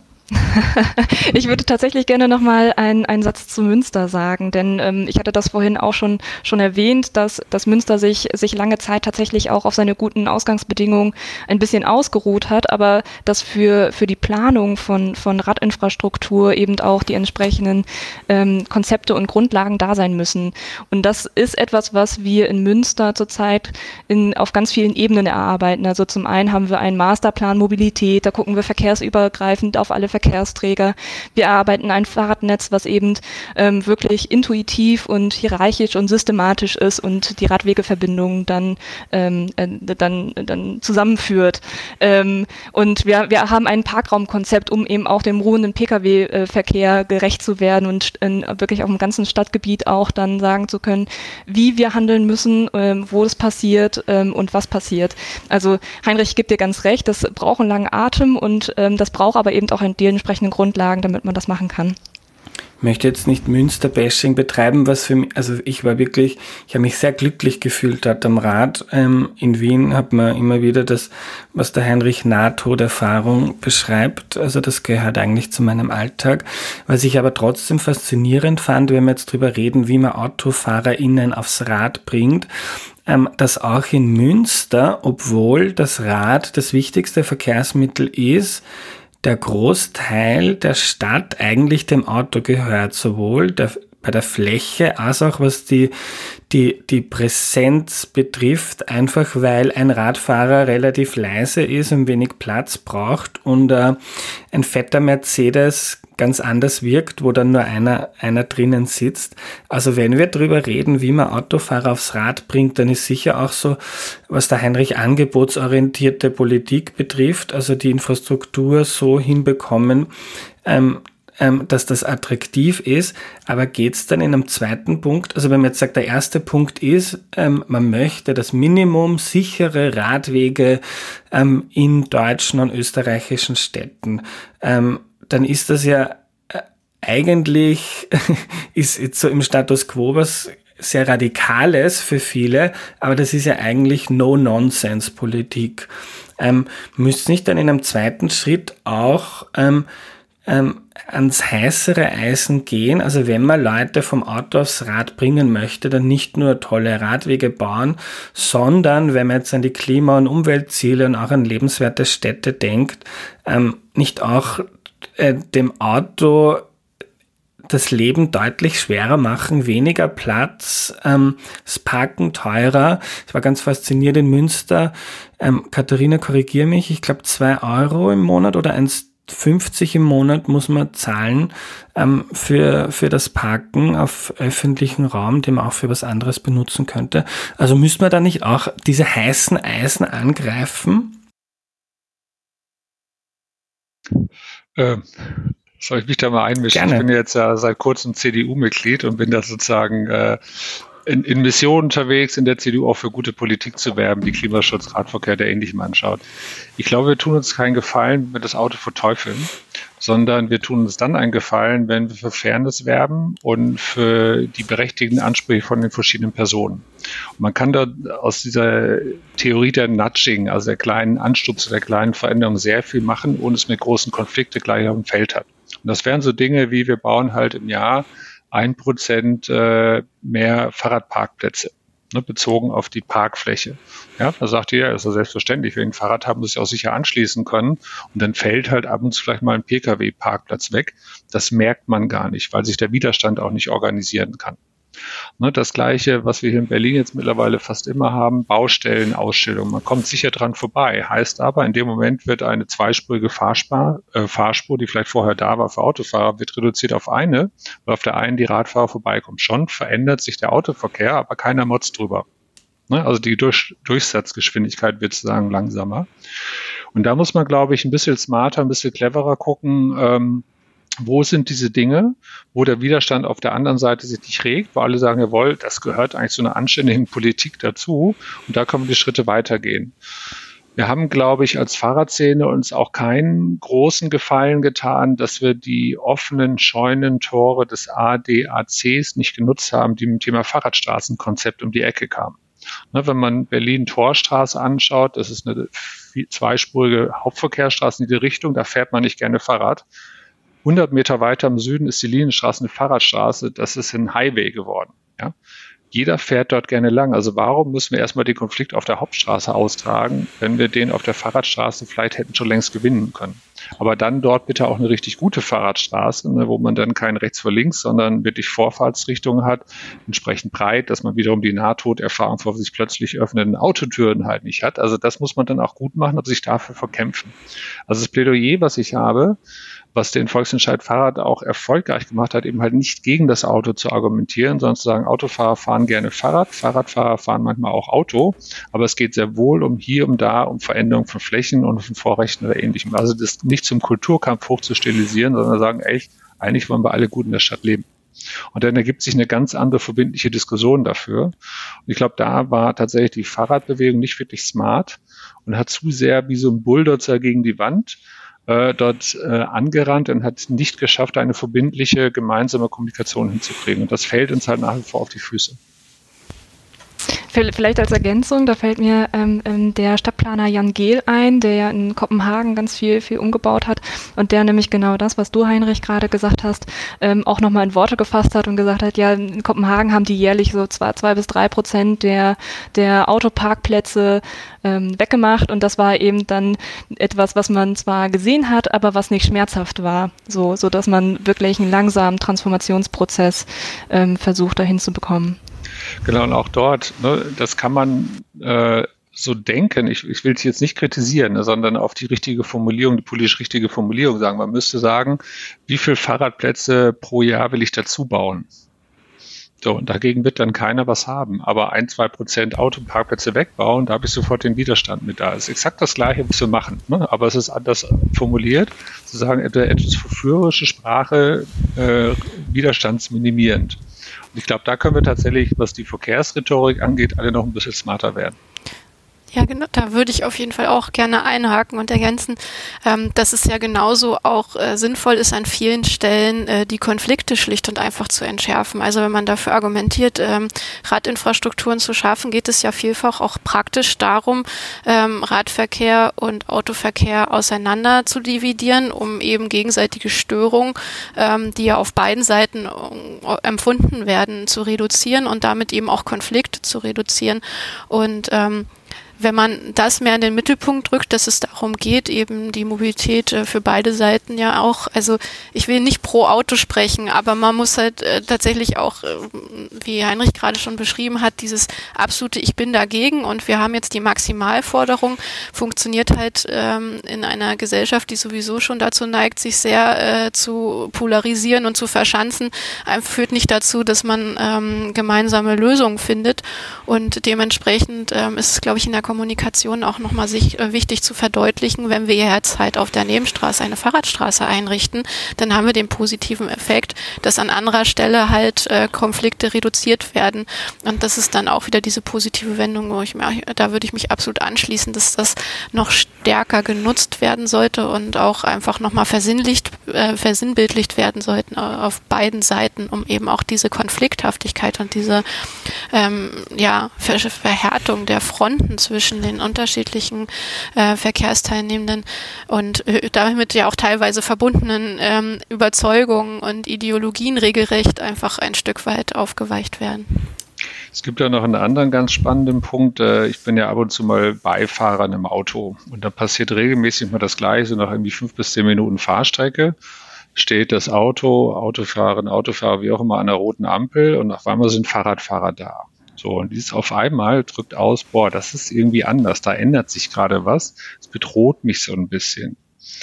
Ich würde tatsächlich gerne nochmal einen, einen Satz zu Münster sagen, denn ähm, ich hatte das vorhin auch schon, schon erwähnt, dass, dass Münster sich, sich lange Zeit tatsächlich auch auf seine guten Ausgangsbedingungen ein bisschen ausgeruht hat, aber dass für, für die Planung von, von Radinfrastruktur eben auch die entsprechenden ähm, Konzepte und Grundlagen da sein müssen. Und das ist etwas, was wir in Münster zurzeit in, auf ganz vielen Ebenen erarbeiten. Also zum einen haben wir einen Masterplan Mobilität, da gucken wir verkehrsübergreifend auf alle Verkehrsträger. Wir erarbeiten ein Fahrradnetz, was eben ähm, wirklich intuitiv und hierarchisch und systematisch ist und die Radwegeverbindungen dann, ähm, äh, dann, dann zusammenführt. Ähm, und wir, wir haben ein Parkraumkonzept, um eben auch dem ruhenden Pkw-Verkehr gerecht zu werden und in, wirklich auf dem ganzen Stadtgebiet auch dann sagen zu können, wie wir handeln müssen, ähm, wo es passiert ähm, und was passiert. Also Heinrich gibt dir ganz recht, das braucht einen langen Atem und ähm, das braucht aber eben auch ein die entsprechenden Grundlagen, damit man das machen kann. Ich möchte jetzt nicht Münster-Bashing betreiben, was für mich, also ich war wirklich, ich habe mich sehr glücklich gefühlt dort am Rad. Ähm, in Wien hat man immer wieder das, was der Heinrich Nahtoderfahrung beschreibt, also das gehört eigentlich zu meinem Alltag. Was ich aber trotzdem faszinierend fand, wenn wir jetzt drüber reden, wie man AutofahrerInnen aufs Rad bringt, ähm, dass auch in Münster, obwohl das Rad das wichtigste Verkehrsmittel ist, der Großteil der Stadt eigentlich dem Auto gehört, sowohl der, bei der Fläche als auch was die, die, die Präsenz betrifft, einfach weil ein Radfahrer relativ leise ist und wenig Platz braucht und äh, ein fetter Mercedes ganz anders wirkt, wo dann nur einer, einer drinnen sitzt. Also wenn wir drüber reden, wie man Autofahrer aufs Rad bringt, dann ist sicher auch so, was der Heinrich angebotsorientierte Politik betrifft, also die Infrastruktur so hinbekommen, ähm, ähm, dass das attraktiv ist. Aber geht's dann in einem zweiten Punkt, also wenn man jetzt sagt, der erste Punkt ist, ähm, man möchte das Minimum sichere Radwege ähm, in deutschen und österreichischen Städten, ähm, dann ist das ja äh, eigentlich, ist jetzt so im Status quo was sehr Radikales für viele, aber das ist ja eigentlich No-Nonsense-Politik. Ähm, müsste nicht dann in einem zweiten Schritt auch ähm, ähm, ans heißere Eisen gehen, also wenn man Leute vom Auto aufs Rad bringen möchte, dann nicht nur tolle Radwege bauen, sondern wenn man jetzt an die Klima- und Umweltziele und auch an lebenswerte Städte denkt, ähm, nicht auch äh, dem Auto das Leben deutlich schwerer machen, weniger Platz, ähm, das Parken teurer. Ich war ganz fasziniert in Münster. Ähm, Katharina, korrigier mich, ich glaube zwei Euro im Monat oder eins fünfzig im Monat muss man zahlen ähm, für, für das Parken auf öffentlichen Raum, den man auch für was anderes benutzen könnte. Also müsste man da nicht auch diese heißen Eisen angreifen? Ähm. Soll ich mich da mal einmischen? Gerne. Ich bin jetzt ja seit kurzem C D U-Mitglied und bin da sozusagen äh, in, in Mission unterwegs, in der C D U auch für gute Politik zu werben, die Klimaschutz, Radverkehr, der Ähnlichem anschaut. Ich glaube, wir tun uns keinen Gefallen, wenn wir das Auto verteufeln, sondern wir tun uns dann einen Gefallen, wenn wir für Fairness werben und für die berechtigten Ansprüche von den verschiedenen Personen. Und man kann da aus dieser Theorie der Nudging, also der kleinen Anstupse, der kleinen Veränderung sehr viel machen, ohne es mit großen Konflikten gleich auf dem Feld hat. Und das wären so Dinge wie, wir bauen halt im Jahr ein Prozent äh, mehr Fahrradparkplätze, ne, bezogen auf die Parkfläche. Ja, da sagt ihr, ist ja selbstverständlich, wenn ihr ein Fahrrad haben, muss ich auch sicher anschließen können. Und dann fällt halt ab und zu vielleicht mal ein Pkw-Parkplatz weg. Das merkt man gar nicht, weil sich der Widerstand auch nicht organisieren kann. Ne, das Gleiche, was wir hier in Berlin jetzt mittlerweile fast immer haben, Baustellen, Ausstellungen. Man kommt sicher dran vorbei. Heißt aber, in dem Moment wird eine zweispurige Fahrspur, äh, Fahrspur, die vielleicht vorher da war für Autofahrer, wird reduziert auf eine, weil auf der einen die Radfahrer vorbeikommen. Schon verändert sich der Autoverkehr, aber keiner motzt drüber. Ne, also die Durch, Durchsatzgeschwindigkeit wird sozusagen langsamer. Und da muss man, glaube ich, ein bisschen smarter, ein bisschen cleverer gucken, ähm, wo sind diese Dinge, wo der Widerstand auf der anderen Seite sich nicht regt, wo alle sagen, jawohl, das gehört eigentlich zu einer anständigen Politik dazu und da können wir die Schritte weitergehen. Wir haben, glaube ich, als Fahrradszene uns auch keinen großen Gefallen getan, dass wir die offenen Scheunentore des A D A Cs nicht genutzt haben, die mit dem Thema Fahrradstraßenkonzept um die Ecke kamen. Ne, wenn man Berlin-Torstraße anschaut, das ist eine zweispurige Hauptverkehrsstraße in die Richtung, da fährt man nicht gerne Fahrrad. hundert Meter weiter im Süden ist die Linienstraße eine Fahrradstraße, das ist ein Highway geworden. Ja? Jeder fährt dort gerne lang. Also warum müssen wir erstmal den Konflikt auf der Hauptstraße austragen, wenn wir den auf der Fahrradstraße vielleicht hätten schon längst gewinnen können. Aber dann dort bitte auch eine richtig gute Fahrradstraße, ne, wo man dann kein rechts vor links, sondern wirklich Vorfahrtsrichtungen hat, entsprechend breit, dass man wiederum die Nahtoderfahrung vor sich plötzlich öffnenden Autotüren halt nicht hat. Also das muss man dann auch gut machen und sich dafür verkämpfen. Also das Plädoyer, was ich habe, was den Volksentscheid Fahrrad auch erfolgreich gemacht hat, eben halt nicht gegen das Auto zu argumentieren, sondern zu sagen, Autofahrer fahren gerne Fahrrad, Fahrradfahrer fahren manchmal auch Auto, aber es geht sehr wohl um hier, um da, um Veränderung von Flächen und von Vorrechten oder Ähnlichem. Also das nicht zum Kulturkampf hochzustilisieren, sondern sagen, echt, eigentlich wollen wir alle gut in der Stadt leben. Und dann ergibt sich eine ganz andere verbindliche Diskussion dafür. Und ich glaube, da war tatsächlich die Fahrradbewegung nicht wirklich smart und hat zu sehr wie so ein Bulldozer gegen die Wand Äh, dort äh, angerannt und hat nicht geschafft, eine verbindliche gemeinsame Kommunikation hinzukriegen. Und das fällt uns halt nach wie vor auf die Füße. Vielleicht als Ergänzung, da fällt mir ähm, der Stadtplaner Jan Gehl ein, der ja in Kopenhagen ganz viel, viel umgebaut hat und der nämlich genau das, was du, Heinrich, gerade gesagt hast, ähm, auch nochmal in Worte gefasst hat und gesagt hat, ja, in Kopenhagen haben die jährlich so zwei, zwei bis drei Prozent der, der Autoparkplätze ähm, weggemacht und das war eben dann etwas, was man zwar gesehen hat, aber was nicht schmerzhaft war, so, so dass man wirklich einen langsamen Transformationsprozess ähm, versucht, dahin zu bekommen. Genau, und auch dort, ne, das kann man äh, so denken, ich, ich will es jetzt nicht kritisieren, ne, sondern auf die richtige Formulierung, die politisch richtige Formulierung sagen. Man müsste sagen, wie viele Fahrradplätze pro Jahr will ich dazu bauen? So, und dagegen wird dann keiner was haben. Aber ein, zwei Prozent Autoparkplätze wegbauen, da habe ich sofort den Widerstand mit da. Es ist exakt das Gleiche, was wir machen. Ne? Aber es ist anders formuliert, zu sagen, etwas verführerische Sprache, äh, widerstandsminimierend. Und ich glaube, da können wir tatsächlich, was die Verkehrsrhetorik angeht, alle noch ein bisschen smarter werden. Ja, genau, da würde ich auf jeden Fall auch gerne einhaken und ergänzen, ähm, dass es ja genauso auch äh, sinnvoll ist, an vielen Stellen äh, die Konflikte schlicht und einfach zu entschärfen. Also wenn man dafür argumentiert, ähm, Radinfrastrukturen zu schaffen, geht es ja vielfach auch praktisch darum, ähm, Radverkehr und Autoverkehr auseinander zu dividieren, um eben gegenseitige Störungen, ähm, die ja auf beiden Seiten äh, empfunden werden, zu reduzieren und damit eben auch Konflikte zu reduzieren. Und ähm, wenn man das mehr in den Mittelpunkt rückt, dass es darum geht, eben die Mobilität äh, für beide Seiten ja auch, also ich will nicht pro Auto sprechen, aber man muss halt äh, tatsächlich auch, äh, wie Heinrich gerade schon beschrieben hat, dieses absolute Ich bin dagegen und wir haben jetzt die Maximalforderung, funktioniert halt ähm, in einer Gesellschaft, die sowieso schon dazu neigt, sich sehr äh, zu polarisieren und zu verschanzen, äh, führt nicht dazu, dass man ähm, gemeinsame Lösungen findet und dementsprechend ähm, ist es, glaube ich, in der Kommunikation auch nochmal sich äh, wichtig zu verdeutlichen, wenn wir jetzt halt auf der Nebenstraße eine Fahrradstraße einrichten, dann haben wir den positiven Effekt, dass an anderer Stelle halt äh, Konflikte reduziert werden und das ist dann auch wieder diese positive Wendung, wo ich mir, da würde ich mich absolut anschließen, dass das noch stärker genutzt werden sollte und auch einfach nochmal versinnlicht, äh, versinnbildlicht werden sollten auf beiden Seiten, um eben auch diese Konflikthaftigkeit und diese ähm, ja, Ver- Verhärtung der Fronten zwischen den unterschiedlichen äh, Verkehrsteilnehmenden und äh, damit ja auch teilweise verbundenen ähm, Überzeugungen und Ideologien regelrecht einfach ein Stück weit aufgeweicht werden. Es gibt ja noch einen anderen ganz spannenden Punkt. Ich bin ja ab und zu mal Beifahrer im Auto und da passiert regelmäßig mal das Gleiche, nach irgendwie fünf bis zehn Minuten Fahrstrecke steht das Auto, Autofahrerin, Autofahrer, wie auch immer, an der roten Ampel und auf einmal sind Fahrradfahrer da. So, und dieses auf einmal drückt aus, boah, das ist irgendwie anders, da ändert sich gerade was, es bedroht mich so ein bisschen.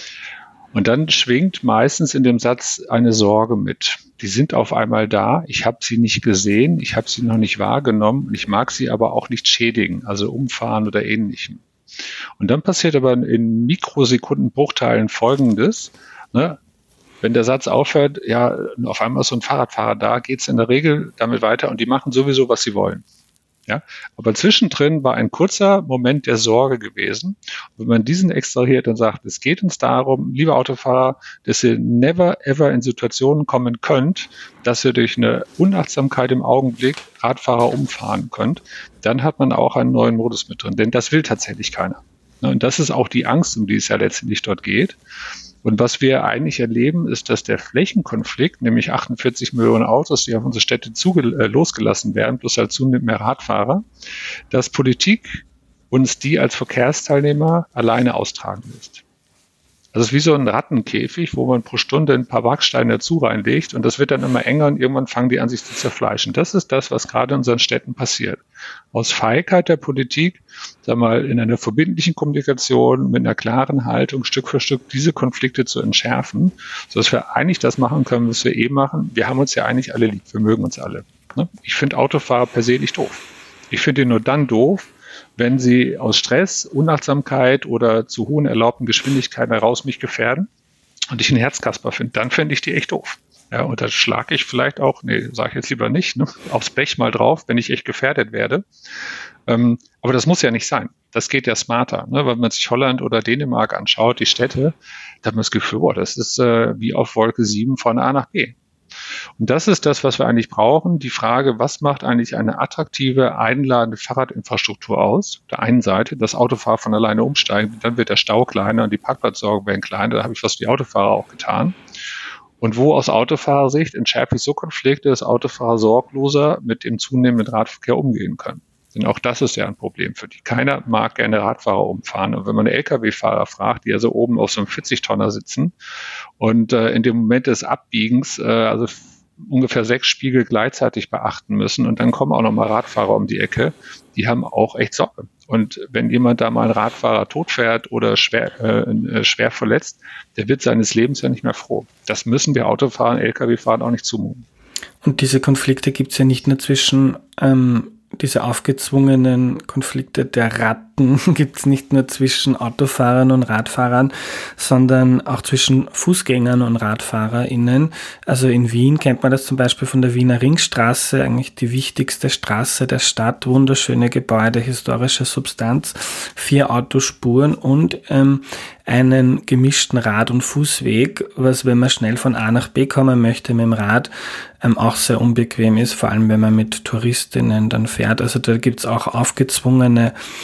Und dann schwingt meistens in dem Satz eine Sorge mit. Die sind auf einmal da, ich habe sie nicht gesehen, ich habe sie noch nicht wahrgenommen und ich mag sie aber auch nicht schädigen, also umfahren oder ähnlichem. Und dann passiert aber in Mikrosekundenbruchteilen Folgendes, ne? Wenn der Satz aufhört, ja, auf einmal ist so ein Fahrradfahrer da, geht's in der Regel damit weiter und die machen sowieso, was sie wollen. Ja, aber zwischendrin war ein kurzer Moment der Sorge gewesen. Und wenn man diesen extrahiert und sagt, es geht uns darum, liebe Autofahrer, dass ihr never ever in Situationen kommen könnt, dass ihr durch eine Unachtsamkeit im Augenblick Radfahrer umfahren könnt, dann hat man auch einen neuen Modus mit drin. Denn das will tatsächlich keiner. Und das ist auch die Angst, um die es ja letztendlich dort geht. Und was wir eigentlich erleben, ist, dass der Flächenkonflikt, nämlich achtundvierzig Millionen Autos, die auf unsere Städte zuge- äh, losgelassen werden, plus halt zunehmend mehr Radfahrer, dass Politik uns die als Verkehrsteilnehmer alleine austragen lässt. Also es ist wie so ein Rattenkäfig, wo man pro Stunde ein paar Backsteine dazu reinlegt und das wird dann immer enger und irgendwann fangen die an, sich zu zerfleischen. Das ist das, was gerade in unseren Städten passiert. Aus Feigheit der Politik, sag mal, in einer verbindlichen Kommunikation, mit einer klaren Haltung, Stück für Stück diese Konflikte zu entschärfen, sodass wir eigentlich das machen können, was wir eh machen. Wir haben uns ja eigentlich alle lieb, wir mögen uns alle. Ich finde Autofahrer per se nicht doof. Ich finde ihn nur dann doof, wenn sie aus Stress, Unachtsamkeit oder zu hohen erlaubten Geschwindigkeiten heraus mich gefährden und ich einen Herzkasper finde, dann fände ich die echt doof. Ja, und da schlage ich vielleicht auch, nee, sage ich jetzt lieber nicht, ne, aufs Blech mal drauf, wenn ich echt gefährdet werde. Ähm, aber das muss ja nicht sein. Das geht ja smarter. Ne? Wenn man sich Holland oder Dänemark anschaut, die Städte, da hat man das Gefühl, boah, das ist äh, wie auf Wolke sieben von A nach B. Und das ist das, was wir eigentlich brauchen. Die Frage, was macht eigentlich eine attraktive, einladende Fahrradinfrastruktur aus? Auf der einen Seite, das Autofahrer von alleine umsteigen, dann wird der Stau kleiner und die Parkplatzsorgen werden kleiner. Da habe ich was für die Autofahrer auch getan. Und wo aus Autofahrersicht entschärfe ich so Konflikte, dass Autofahrer sorgloser mit dem zunehmenden Radverkehr umgehen können. Denn auch das ist ja ein Problem für die. Keiner mag gerne Radfahrer umfahren. Und wenn man L K W-Fahrer fragt, die also oben auf so einem vierzig-Tonner sitzen und äh, in dem Moment des Abbiegens äh, also f- ungefähr sechs Spiegel gleichzeitig beachten müssen und dann kommen auch nochmal Radfahrer um die Ecke, die haben auch echt Sorge. Und wenn jemand da mal einen Radfahrer totfährt oder schwer, äh, schwer verletzt, der wird seines Lebens ja nicht mehr froh. Das müssen wir Autofahrern, L K W-Fahrern auch nicht zumuten. Und diese Konflikte gibt es ja nicht nur zwischen ähm diese aufgezwungenen Konflikte der Ratten gibt es nicht nur zwischen Autofahrern und Radfahrern, sondern auch zwischen Fußgängern und RadfahrerInnen. Also in Wien kennt man das zum Beispiel von der Wiener Ringstraße, eigentlich die wichtigste Straße der Stadt, wunderschöne Gebäude, historische Substanz, vier Autospuren und ähm, einen gemischten Rad- und Fußweg, was, wenn man schnell von A nach B kommen möchte mit dem Rad, ähm, auch sehr unbequem ist, vor allem wenn man mit Touristinnen dann fährt. Also da gibt's auch aufgezwungene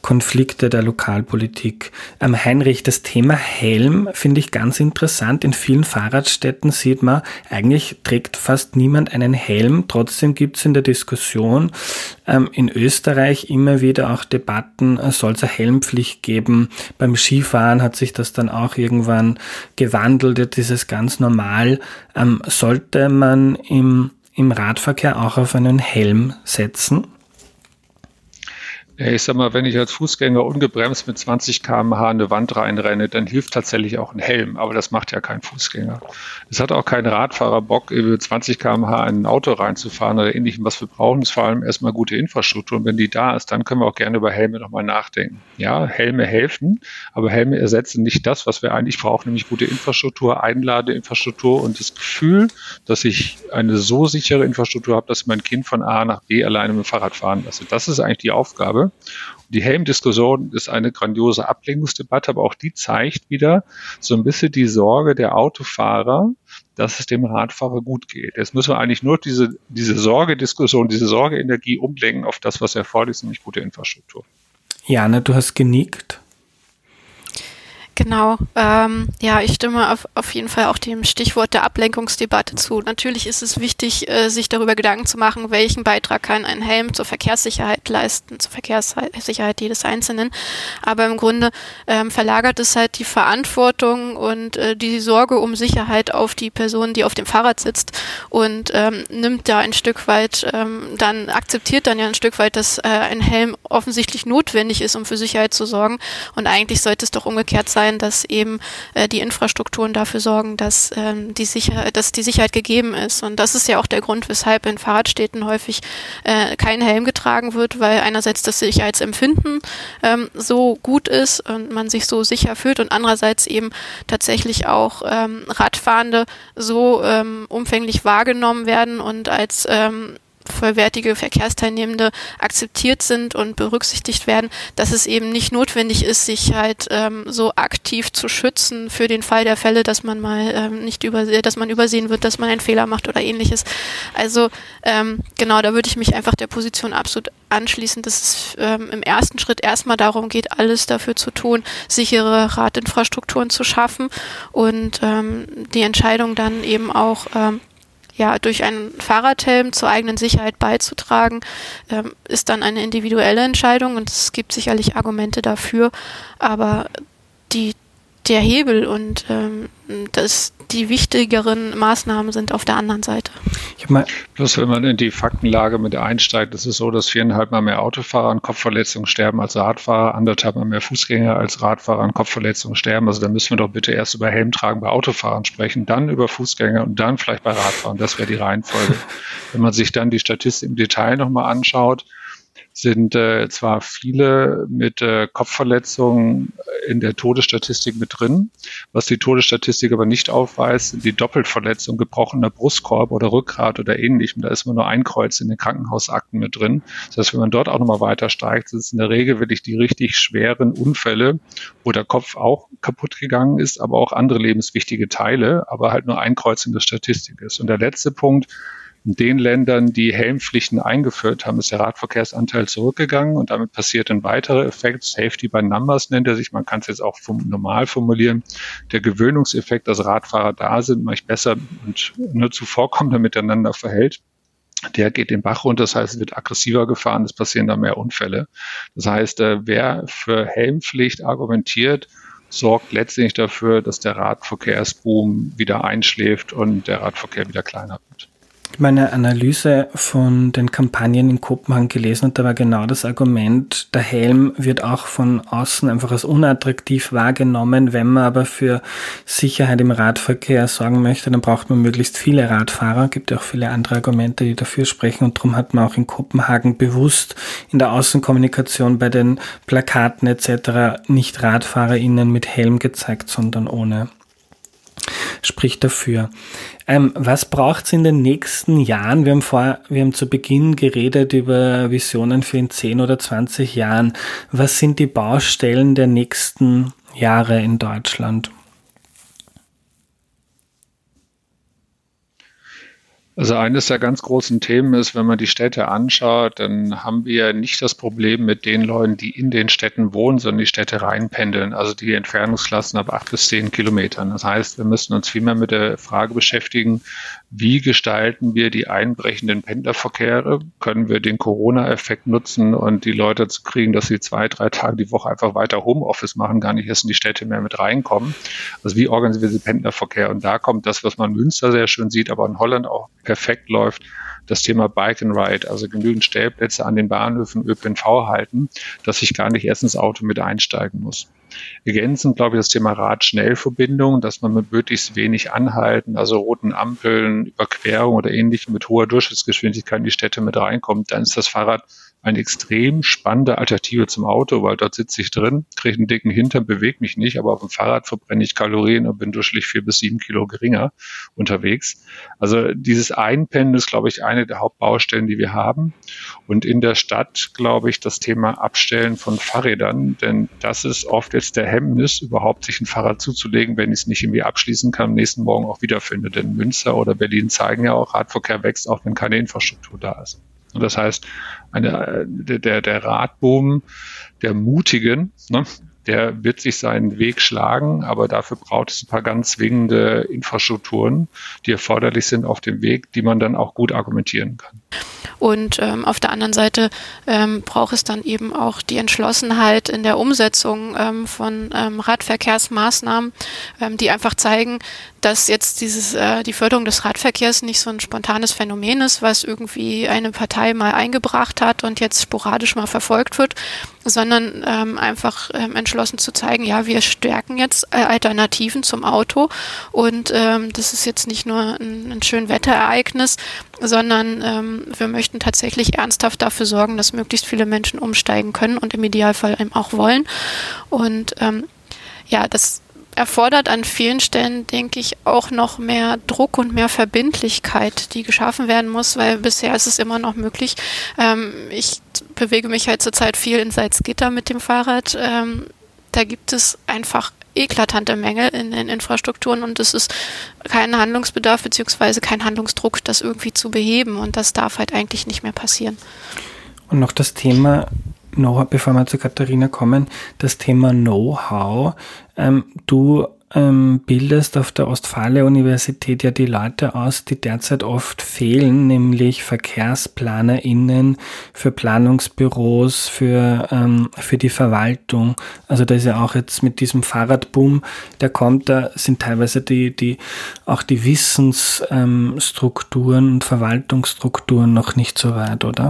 Konflikte der Lokalpolitik. Ähm, Heinrich, das Thema Helm finde ich ganz interessant. In vielen Fahrradstädten sieht man, eigentlich trägt fast niemand einen Helm. Trotzdem gibt es in der Diskussion ähm, in Österreich immer wieder auch Debatten, äh, soll es eine Helmpflicht geben. Beim Skifahren hat sich das dann auch irgendwann gewandelt. Jetzt ist es ganz normal. Ähm, sollte man im, im Radverkehr auch auf einen Helm setzen? Ja, ich sag mal, wenn ich als Fußgänger ungebremst mit zwanzig Kilometer pro Stunde in eine Wand reinrenne, dann hilft tatsächlich auch ein Helm, aber das macht ja kein Fußgänger. Es hat auch kein Radfahrer Bock, über zwanzig Kilometer pro Stunde in ein Auto reinzufahren oder ähnlichem. Was wir brauchen, ist vor allem erstmal gute Infrastruktur. Und wenn die da ist, dann können wir auch gerne über Helme nochmal nachdenken. Ja, Helme helfen, aber Helme ersetzen nicht das, was wir eigentlich brauchen, nämlich gute Infrastruktur, Einladeinfrastruktur und das Gefühl, dass ich eine so sichere Infrastruktur habe, dass ich mein Kind von A nach B alleine mit dem Fahrrad fahren lasse. Das ist eigentlich die Aufgabe. Die Helmdiskussion ist eine grandiose Ablenkungsdebatte, aber auch die zeigt wieder so ein bisschen die Sorge der Autofahrer, dass es dem Radfahrer gut geht. Jetzt müssen wir eigentlich nur diese, diese Sorgediskussion, diese Sorgeenergie umlenken auf das, was erforderlich ist, nämlich gute Infrastruktur. Jana, du hast genickt. Genau, ähm, ja, ich stimme auf, auf jeden Fall auch dem Stichwort der Ablenkungsdebatte zu. Natürlich ist es wichtig, äh, sich darüber Gedanken zu machen, welchen Beitrag kann ein Helm zur Verkehrssicherheit leisten, zur Verkehrssicherheit jedes Einzelnen. Aber im Grunde ähm, verlagert es halt die Verantwortung und äh, die Sorge um Sicherheit auf die Person, die auf dem Fahrrad sitzt und ähm, nimmt da ein Stück weit, ähm, dann akzeptiert dann ja ein Stück weit, dass äh, ein Helm offensichtlich notwendig ist, um für Sicherheit zu sorgen. Und eigentlich sollte es doch umgekehrt sein, dass eben äh, die Infrastrukturen dafür sorgen, dass, ähm, die Sicher- dass die Sicherheit gegeben ist. Und das ist ja auch der Grund, weshalb in Fahrradstädten häufig äh, kein Helm getragen wird, weil einerseits das Sicherheitsempfinden ähm, so gut ist und man sich so sicher fühlt und andererseits eben tatsächlich auch ähm, Radfahrende so ähm, umfänglich wahrgenommen werden und als ähm, vollwertige Verkehrsteilnehmende akzeptiert sind und berücksichtigt werden, dass es eben nicht notwendig ist, sich halt ähm, so aktiv zu schützen für den Fall der Fälle, dass man mal ähm, nicht übersehen, dass man übersehen wird, dass man einen Fehler macht oder ähnliches. Also ähm, genau, da würde ich mich einfach der Position absolut anschließen, dass es ähm, im ersten Schritt erstmal darum geht, alles dafür zu tun, sichere Radinfrastrukturen zu schaffen und ähm, die Entscheidung dann eben auch ähm, ja, durch einen Fahrradhelm zur eigenen Sicherheit beizutragen, ähm, ist dann eine individuelle Entscheidung und es gibt sicherlich Argumente dafür, aber die, der Hebel und ähm, das, die wichtigeren Maßnahmen sind auf der anderen Seite. Ich mein, Plus, wenn man in die Faktenlage mit einsteigt, ist es so, dass viereinhalb Mal mehr Autofahrer an Kopfverletzungen sterben als Radfahrer, anderthalb Mal mehr Fußgänger als Radfahrer an Kopfverletzungen sterben. Also da müssen wir doch bitte erst über Helmtragen bei Autofahrern sprechen, dann über Fußgänger und dann vielleicht bei Radfahrern. Das wäre die Reihenfolge. Wenn man sich dann die Statistik im Detail nochmal anschaut, sind äh, zwar viele mit äh, Kopfverletzungen in der Todesstatistik mit drin. Was die Todesstatistik aber nicht aufweist, sind die Doppelverletzungen, gebrochener Brustkorb oder Rückgrat oder ähnlichem. Da ist immer nur ein Kreuz in den Krankenhausakten mit drin. Das heißt, wenn man dort auch nochmal weiter steigt, sind es in der Regel wirklich die richtig schweren Unfälle, wo der Kopf auch kaputt gegangen ist, aber auch andere lebenswichtige Teile, aber halt nur ein Kreuz in der Statistik ist. Und der letzte Punkt: In den Ländern, die Helmpflichten eingeführt haben, ist der Radverkehrsanteil zurückgegangen und damit passiert ein weiterer Effekt. Safety by Numbers nennt er sich. Man kann es jetzt auch normal formulieren. Der Gewöhnungseffekt, dass Radfahrer da sind, man sich besser und nur zuvorkommender miteinander verhält, der geht den Bach runter. Das heißt, es wird aggressiver gefahren, es passieren da mehr Unfälle. Das heißt, wer für Helmpflicht argumentiert, sorgt letztendlich dafür, dass der Radverkehrsboom wieder einschläft und der Radverkehr wieder kleiner wird. Meine Analyse von den Kampagnen in Kopenhagen gelesen und da war genau das Argument, der Helm wird auch von außen einfach als unattraktiv wahrgenommen. Wenn man aber für Sicherheit im Radverkehr sorgen möchte, dann braucht man möglichst viele Radfahrer. Es gibt ja auch viele andere Argumente, die dafür sprechen und darum hat man auch in Kopenhagen bewusst in der Außenkommunikation bei den Plakaten et cetera nicht RadfahrerInnen mit Helm gezeigt, sondern ohne. Spricht dafür. Ähm, was braucht es in den nächsten Jahren? Wir haben vor, wir haben zu Beginn geredet über Visionen für in zehn oder zwanzig Jahren. Was sind die Baustellen der nächsten Jahre in Deutschland? Also eines der ganz großen Themen ist, wenn man die Städte anschaut, dann haben wir nicht das Problem mit den Leuten, die in den Städten wohnen, sondern die Städte reinpendeln, also die Entfernungsklassen ab acht bis zehn Kilometern. Das heißt, wir müssen uns viel mehr mit der Frage beschäftigen, wie gestalten wir die einbrechenden Pendlerverkehre? Können wir den Corona-Effekt nutzen und die Leute zu kriegen, dass sie zwei, drei Tage die Woche einfach weiter Homeoffice machen, gar nicht erst in die Städte mehr mit reinkommen? Also wie organisieren wir den Pendlerverkehr? Und da kommt das, was man in Münster sehr schön sieht, aber in Holland auch perfekt läuft, das Thema Bike and Ride, also genügend Stellplätze an den Bahnhöfen Ö P N V halten, dass ich gar nicht erst ins Auto mit einsteigen muss. Ergänzend, glaube ich, das Thema Rad-Schnellverbindung, dass man mit möglichst wenig Anhalten, also roten Ampeln, Überquerung oder ähnlichem mit hoher Durchschnittsgeschwindigkeit in die Städte mit reinkommt, dann ist das Fahrrad eine extrem spannende Alternative zum Auto, weil dort sitze ich drin, kriege einen dicken Hintern, bewege mich nicht, aber auf dem Fahrrad verbrenne ich Kalorien und bin durchschnittlich vier bis sieben Kilo geringer unterwegs. Also dieses Einpennen ist, glaube ich, eine der Hauptbaustellen, die wir haben. Und in der Stadt, glaube ich, das Thema Abstellen von Fahrrädern, denn das ist oft jetzt der Hemmnis, überhaupt sich ein Fahrrad zuzulegen, wenn ich es nicht irgendwie abschließen kann, am nächsten Morgen auch wiederfinde. Denn Münster oder Berlin zeigen ja auch, Radverkehr wächst, auch wenn keine Infrastruktur da ist. Und das heißt, eine, der, der Radboom der Mutigen, ne, der wird sich seinen Weg schlagen, aber dafür braucht es ein paar ganz zwingende Infrastrukturen, die erforderlich sind auf dem Weg, die man dann auch gut argumentieren kann. Und ähm, auf der anderen Seite ähm, braucht es dann eben auch die Entschlossenheit in der Umsetzung ähm, von ähm, Radverkehrsmaßnahmen, ähm, die einfach zeigen, dass jetzt dieses äh, die Förderung des Radverkehrs nicht so ein spontanes Phänomen ist, was irgendwie eine Partei mal eingebracht hat und jetzt sporadisch mal verfolgt wird, sondern ähm, einfach ähm, entschlossen zu zeigen, ja, wir stärken jetzt äh, Alternativen zum Auto und ähm, das ist jetzt nicht nur ein, ein schön Wetterereignis, sondern ähm, wir möchten tatsächlich ernsthaft dafür sorgen, dass möglichst viele Menschen umsteigen können und im Idealfall eben auch wollen. Und ähm, ja, das erfordert an vielen Stellen, denke ich, auch noch mehr Druck und mehr Verbindlichkeit, die geschaffen werden muss, weil bisher ist es immer noch möglich. Ähm, ich bewege mich halt zurzeit viel in Salzgitter mit dem Fahrrad. Ähm, da gibt es einfach eklatante Mängel in den Infrastrukturen und es ist kein Handlungsbedarf beziehungsweise kein Handlungsdruck, das irgendwie zu beheben und das darf halt eigentlich nicht mehr passieren. Und noch das Thema, noch bevor wir zu Katharina kommen, das Thema Know-how. Ähm, du ähm, bildest auf der Ostfalia-Universität ja die Leute aus, die derzeit oft fehlen, nämlich VerkehrsplanerInnen für Planungsbüros, für, ähm, für die Verwaltung. Also da ist ja auch jetzt mit diesem Fahrradboom, der kommt, da sind teilweise die, die auch die Wissensstrukturen und Verwaltungsstrukturen noch nicht so weit, oder?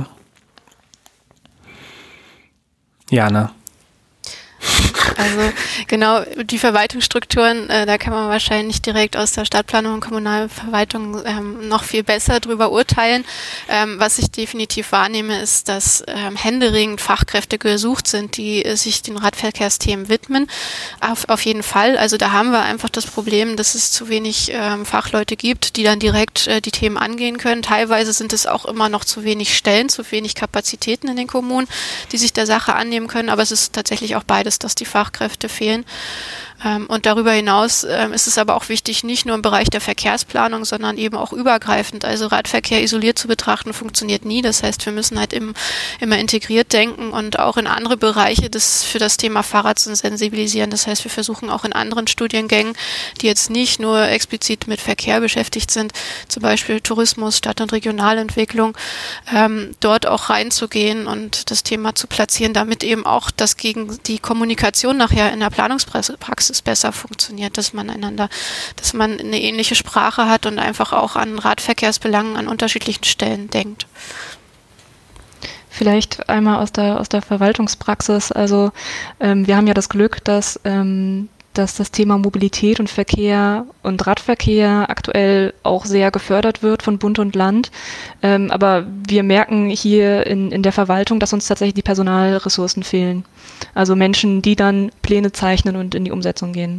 Jana. Also genau, die Verwaltungsstrukturen, äh, da kann man wahrscheinlich direkt aus der Stadtplanung und Kommunalverwaltung ähm, noch viel besser drüber urteilen. Ähm, was ich definitiv wahrnehme, ist, dass ähm, händeringend Fachkräfte gesucht sind, die äh, sich den Radverkehrsthemen widmen. Auf, auf jeden Fall. Also da haben wir einfach das Problem, dass es zu wenig ähm, Fachleute gibt, die dann direkt äh, die Themen angehen können. Teilweise sind es auch immer noch zu wenig Stellen, zu wenig Kapazitäten in den Kommunen, die sich der Sache annehmen können. Aber es ist tatsächlich auch beides, dass die Fachkräfte fehlen. Ähm, und darüber hinaus ähm, ist es aber auch wichtig, nicht nur im Bereich der Verkehrsplanung, sondern eben auch übergreifend. Also Radverkehr isoliert zu betrachten, funktioniert nie. Das heißt, wir müssen halt im, immer integriert denken und auch in andere Bereiche des, für das Thema Fahrrad zu sensibilisieren. Das heißt, wir versuchen auch in anderen Studiengängen, die jetzt nicht nur explizit mit Verkehr beschäftigt sind, zum Beispiel Tourismus, Stadt- und Regionalentwicklung, ähm, dort auch reinzugehen und das Thema zu platzieren, damit eben auch das gegen die Kommunikation nachher in der Planungspraxis besser funktioniert, dass man einander, dass man eine ähnliche Sprache hat und einfach auch an Radverkehrsbelangen an unterschiedlichen Stellen denkt. Vielleicht einmal aus der aus der Verwaltungspraxis. Also ähm, wir haben ja das Glück, dass ähm, dass das Thema Mobilität und Verkehr und Radverkehr aktuell auch sehr gefördert wird von Bund und Land. Ähm, aber wir merken hier in, in der Verwaltung, dass uns tatsächlich die Personalressourcen fehlen. Also Menschen, die dann Pläne zeichnen und in die Umsetzung gehen.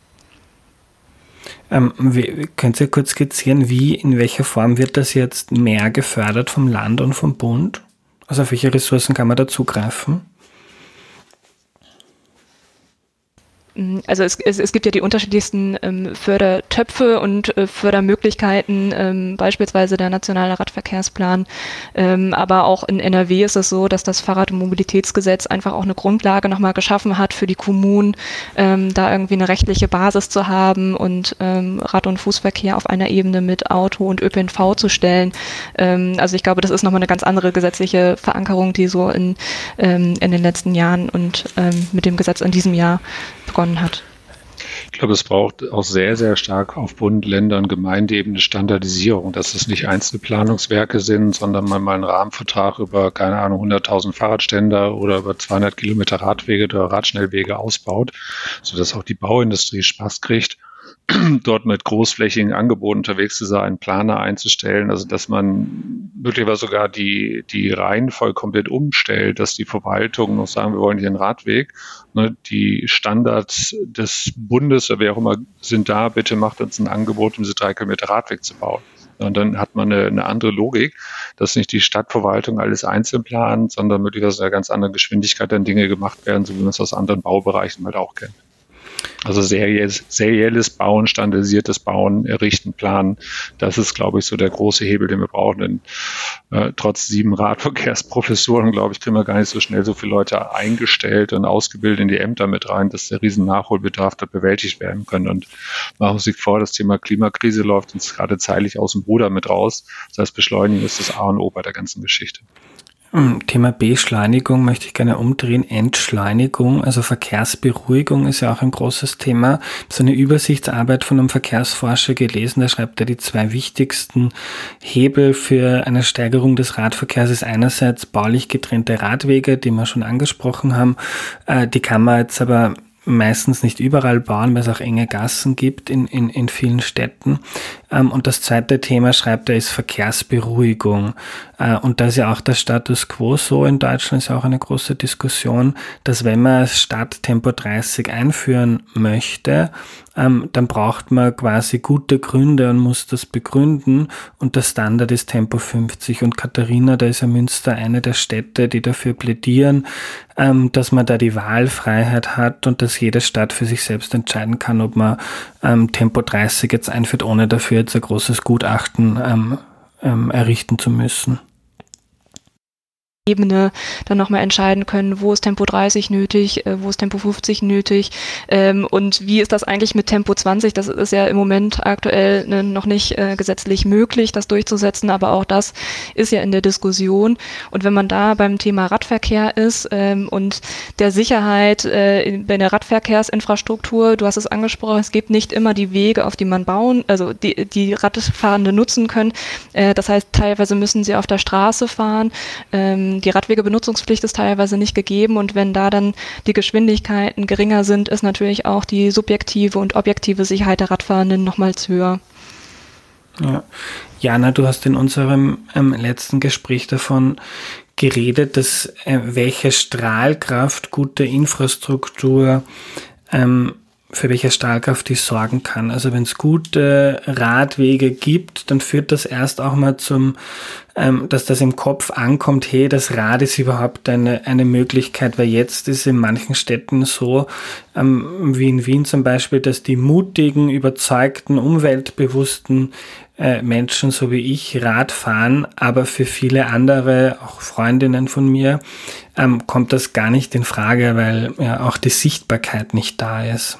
Ähm, wie, könnt ihr kurz skizzieren, wie, in welcher Form wird das jetzt mehr gefördert vom Land und vom Bund? Also auf welche Ressourcen kann man da zugreifen? Also es, es, es gibt ja die unterschiedlichsten ähm, Fördertöpfe und äh, Fördermöglichkeiten, ähm, beispielsweise der nationale Radverkehrsplan. Ähm, aber auch in N R W ist es so, dass das Fahrrad- und Mobilitätsgesetz einfach auch eine Grundlage nochmal geschaffen hat für die Kommunen, ähm, da irgendwie eine rechtliche Basis zu haben und ähm, Rad- und Fußverkehr auf einer Ebene mit Auto und Ö P N V zu stellen. Ähm, also ich glaube, das ist nochmal eine ganz andere gesetzliche Verankerung, die so in, ähm, in den letzten Jahren und ähm, mit dem Gesetz in diesem Jahr begonnen hat. Ich glaube, es braucht auch sehr, sehr stark auf Bund, Länder und Gemeindeebene Standardisierung, dass es nicht einzelne Planungswerke sind, sondern man mal einen Rahmenvertrag über, keine Ahnung, hunderttausend Fahrradständer oder über zweihundert Kilometer Radwege oder Radschnellwege ausbaut, sodass auch die Bauindustrie Spaß kriegt, dort mit großflächigen Angeboten unterwegs zu sein, Planer einzustellen, also dass man möglicherweise sogar die, die Reihenfolge komplett umstellt, dass die Verwaltung noch sagen, wir wollen hier einen Radweg, ne, die Standards des Bundes oder wer auch immer sind da, bitte macht uns ein Angebot, um diese drei Kilometer Radweg zu bauen. Und dann hat man eine, eine andere Logik, dass nicht die Stadtverwaltung alles einzeln plant, sondern möglicherweise eine ganz andere Geschwindigkeit dann Dinge gemacht werden, so wie man es aus anderen Baubereichen halt auch kennt. Also serielles, serielles Bauen, standardisiertes Bauen, errichten, planen, das ist, glaube ich, so der große Hebel, den wir brauchen. Denn äh, trotz sieben Radverkehrsprofessuren, glaube ich, kriegen wir gar nicht so schnell so viele Leute eingestellt und ausgebildet in die Ämter mit rein, dass der riesen Nachholbedarf da bewältigt werden kann. Und machen Sie sich vor, das Thema Klimakrise läuft uns gerade zeitlich aus dem Ruder mit raus. Das heißt, Beschleunigung ist das A und O bei der ganzen Geschichte. Thema Beschleunigung möchte ich gerne umdrehen. Entschleunigung, also Verkehrsberuhigung ist ja auch ein großes Thema. So eine Übersichtsarbeit von einem Verkehrsforscher gelesen, da schreibt er, die zwei wichtigsten Hebel für eine Steigerung des Radverkehrs ist einerseits baulich getrennte Radwege, die wir schon angesprochen haben. Die kann man jetzt aber meistens nicht überall bauen, weil es auch enge Gassen gibt in, in, in vielen Städten. Und das zweite Thema, schreibt er, ist Verkehrsberuhigung. Und da ist ja auch der Status quo so in Deutschland, ist ja auch eine große Diskussion, dass wenn man als Stadt Tempo dreißig einführen möchte, dann braucht man quasi gute Gründe und muss das begründen. Und der Standard ist Tempo fünfzig. Und Katharina, da ist ja Münster eine der Städte, die dafür plädieren, dass man da die Wahlfreiheit hat und dass jede Stadt für sich selbst entscheiden kann, ob man ähm, Tempo dreißig jetzt einführt, ohne dafür jetzt ein großes Gutachten ähm, ähm, errichten zu müssen. Ebene dann nochmal entscheiden können, wo ist Tempo dreißig nötig, äh, wo ist Tempo fünfzig nötig ähm, und wie ist das eigentlich mit Tempo zwanzig, das ist ja im Moment aktuell ne, noch nicht äh, gesetzlich möglich, das durchzusetzen, aber auch das ist ja in der Diskussion und wenn man da beim Thema Radverkehr ist ähm, und der Sicherheit äh, in, bei der Radverkehrsinfrastruktur, du hast es angesprochen, es gibt nicht immer die Wege, auf die man bauen, also die, die Radfahrende nutzen können, äh, das heißt teilweise müssen sie auf der Straße fahren, ähm, die Radwegebenutzungspflicht ist teilweise nicht gegeben und wenn da dann die Geschwindigkeiten geringer sind, ist natürlich auch die subjektive und objektive Sicherheit der Radfahrenden nochmals höher. Ja. Jana, du hast in unserem ähm, letzten Gespräch davon geredet, dass äh, welche Strahlkraft gute Infrastruktur ähm, für welche Strahlkraft die sorgen kann. Also wenn es gute Radwege gibt, dann führt das erst auch mal zum, ähm, dass das im Kopf ankommt, hey, das Rad ist überhaupt eine, eine Möglichkeit, weil jetzt ist in manchen Städten so, ähm, wie in Wien zum Beispiel, dass die mutigen, überzeugten, umweltbewussten äh, Menschen, so wie ich, Rad fahren, aber für viele andere, auch Freundinnen von mir, ähm, kommt das gar nicht in Frage, weil ja auch die Sichtbarkeit nicht da ist.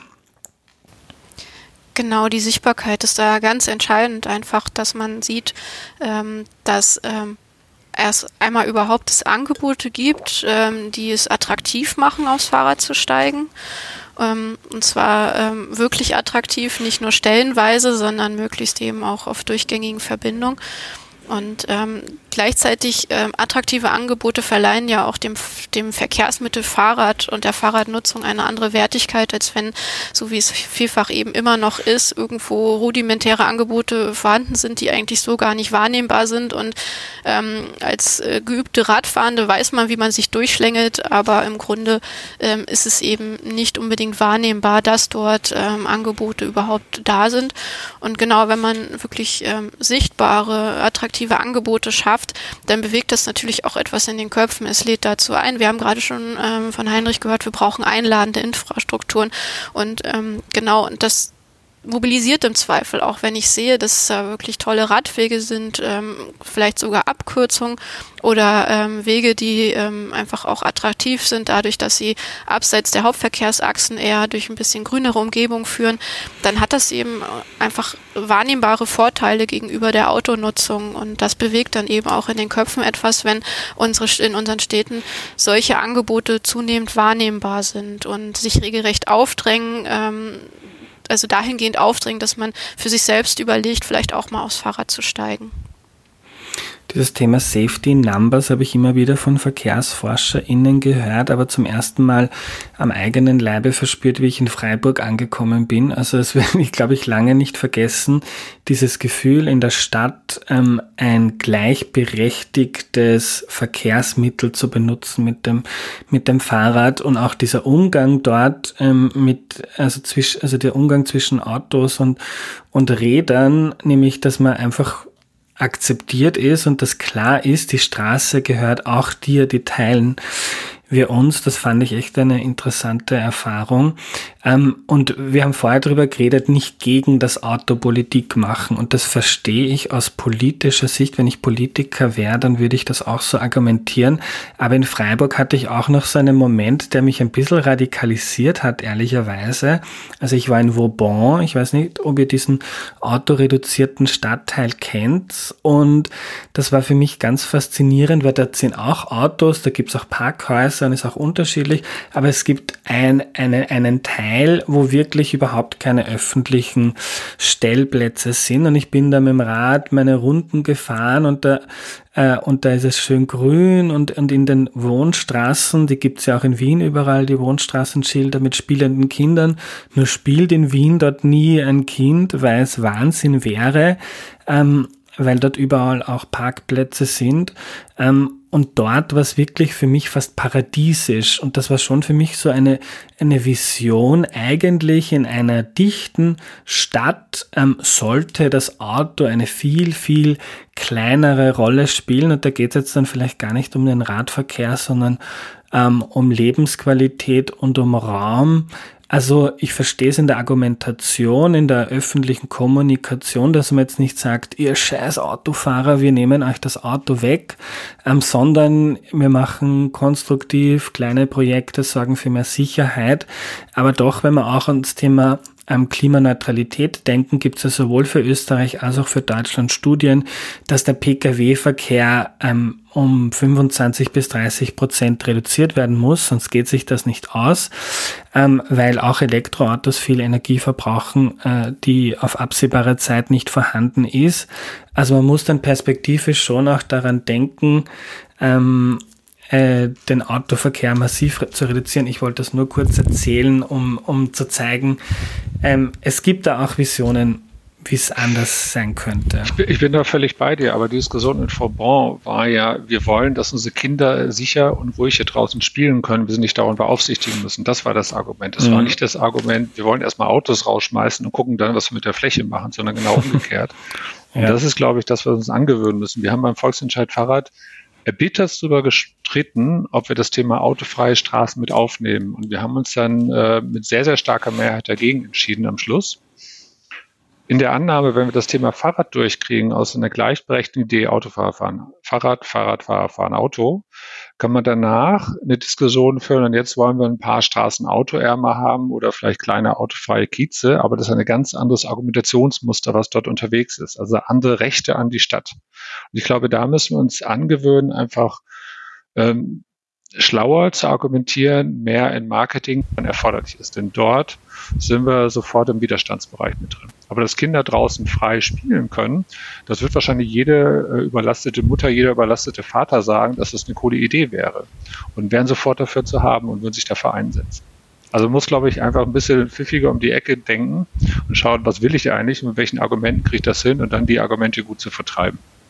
Genau, die Sichtbarkeit ist da ganz entscheidend, einfach, dass man sieht, ähm, dass ähm, es einmal überhaupt es Angebote gibt, ähm, die es attraktiv machen, aufs Fahrrad zu steigen. Ähm, und zwar ähm, wirklich attraktiv, nicht nur stellenweise, sondern möglichst eben auch auf durchgängigen Verbindungen. Und ähm, gleichzeitig ähm, attraktive Angebote verleihen ja auch dem, dem Verkehrsmittel Fahrrad und der Fahrradnutzung eine andere Wertigkeit, als wenn, so wie es vielfach eben immer noch ist, irgendwo rudimentäre Angebote vorhanden sind, die eigentlich so gar nicht wahrnehmbar sind. Und ähm, als äh, geübte Radfahrende weiß man, wie man sich durchschlängelt, aber im Grunde ähm, ist es eben nicht unbedingt wahrnehmbar, dass dort ähm, Angebote überhaupt da sind. Und genau, wenn man wirklich ähm, sichtbare, attraktive Angebote schafft, schafft, dann bewegt das natürlich auch etwas in den Köpfen. Es lädt dazu ein. Wir haben gerade schon ähm, von Heinrich gehört, wir brauchen einladende Infrastrukturen. Und ähm, genau, und das mobilisiert im Zweifel, auch wenn ich sehe, dass da wirklich tolle Radwege sind, ähm, vielleicht sogar Abkürzungen oder ähm, Wege, die ähm, einfach auch attraktiv sind, dadurch, dass sie abseits der Hauptverkehrsachsen eher durch ein bisschen grünere Umgebung führen, dann hat das eben einfach wahrnehmbare Vorteile gegenüber der Autonutzung und das bewegt dann eben auch in den Köpfen etwas, wenn unsere in unseren Städten solche Angebote zunehmend wahrnehmbar sind und sich regelrecht aufdrängen, ähm, also dahingehend aufdringen, dass man für sich selbst überlegt, vielleicht auch mal aufs Fahrrad zu steigen. Dieses Thema Safety Numbers habe ich immer wieder von VerkehrsforscherInnen gehört, aber zum ersten Mal am eigenen Leibe verspürt, wie ich in Freiburg angekommen bin. Also es werde ich, glaube ich, lange nicht vergessen, dieses Gefühl in der Stadt, ähm, ein gleichberechtigtes Verkehrsmittel zu benutzen mit dem, mit dem Fahrrad und auch dieser Umgang dort ähm, mit, also zwischen, also der Umgang zwischen Autos und, und Rädern, nämlich, dass man einfach akzeptiert ist und dass klar ist, die Straße gehört auch dir, die teilen wir uns. Das fand ich echt eine interessante Erfahrung. Ähm, und wir haben vorher darüber geredet, nicht gegen das Auto Politik machen. Und das verstehe ich aus politischer Sicht. Wenn ich Politiker wäre, dann würde ich das auch so argumentieren. Aber in Freiburg hatte ich auch noch so einen Moment, der mich ein bisschen radikalisiert hat, ehrlicherweise. Also ich war in Vauban. Ich weiß nicht, ob ihr diesen autoreduzierten Stadtteil kennt. Und das war für mich ganz faszinierend, weil da sind auch Autos, da gibt es auch Parkhäuser, ist auch unterschiedlich, aber es gibt ein, eine, einen Teil, wo wirklich überhaupt keine öffentlichen Stellplätze sind und ich bin da mit dem Rad meine Runden gefahren und da, äh, und da ist es schön grün und, und in den Wohnstraßen, die gibt es ja auch in Wien überall, die Wohnstraßenschilder mit spielenden Kindern, nur spielt in Wien dort nie ein Kind, weil es Wahnsinn wäre, ähm, weil dort überall auch Parkplätze sind. Ähm, und dort war es wirklich für mich fast paradiesisch. Und das war schon für mich so eine, eine Vision. Eigentlich in einer dichten Stadt ähm, sollte das Auto eine viel, viel kleinere Rolle spielen. Und da geht es jetzt dann vielleicht gar nicht um den Radverkehr, sondern ähm, um Lebensqualität und um Raum. Also ich verstehe es in der Argumentation, in der öffentlichen Kommunikation, dass man jetzt nicht sagt, ihr scheiß Autofahrer, wir nehmen euch das Auto weg, ähm, sondern wir machen konstruktiv kleine Projekte, sorgen für mehr Sicherheit. Aber doch, wenn wir auch ans Thema ähm, Klimaneutralität denken, gibt es ja sowohl für Österreich als auch für Deutschland Studien, dass der Pkw-Verkehr ähm, um fünfundzwanzig bis dreißig Prozent reduziert werden muss, sonst geht sich das nicht aus, ähm, weil auch Elektroautos viel Energie verbrauchen, äh, die auf absehbare Zeit nicht vorhanden ist. Also man muss dann perspektivisch schon auch daran denken, ähm, äh, den Autoverkehr massiv zu reduzieren. Ich wollte das nur kurz erzählen, um, um zu zeigen, ähm, es gibt da auch Visionen, wie es anders sein könnte. Ich bin, ich bin da völlig bei dir, aber die Diskussion in Vauban war ja, wir wollen, dass unsere Kinder sicher und ruhig hier draußen spielen können, wir sie nicht dauernd beaufsichtigen müssen. Das war das Argument. Das mhm. war nicht das Argument, wir wollen erstmal Autos rausschmeißen und gucken dann, was wir mit der Fläche machen, sondern genau umgekehrt. Und ja. das ist, glaube ich, das, was wir uns angewöhnen müssen. Wir haben beim Volksentscheid Fahrrad erbitterst darüber gestritten, ob wir das Thema autofreie Straßen mit aufnehmen. Und wir haben uns dann äh, mit sehr, sehr starker Mehrheit dagegen entschieden am Schluss. In der Annahme, wenn wir das Thema Fahrrad durchkriegen, aus einer gleichberechtigten Idee, Autofahrer fahren, Fahrrad, Fahrradfahrer fahren Auto, kann man danach eine Diskussion führen, und jetzt wollen wir ein paar Straßen autoärmer haben oder vielleicht kleine autofreie Kieze, aber das ist ein ganz anderes Argumentationsmuster, was dort unterwegs ist, also andere Rechte an die Stadt. Und ich glaube, da müssen wir uns angewöhnen, einfach ähm, schlauer zu argumentieren, mehr in Marketing erforderlich ist, denn dort sind wir sofort im Widerstandsbereich mit drin. Aber dass Kinder draußen frei spielen können, das wird wahrscheinlich jede äh, überlastete Mutter, jeder überlastete Vater sagen, dass das eine coole Idee wäre und wären sofort dafür zu haben und würden sich dafür einsetzen. Also muss, glaube ich, einfach ein bisschen pfiffiger um die Ecke denken und schauen, was will ich eigentlich und mit welchen Argumenten kriege ich das hin und dann die Argumente gut zu vertreiben.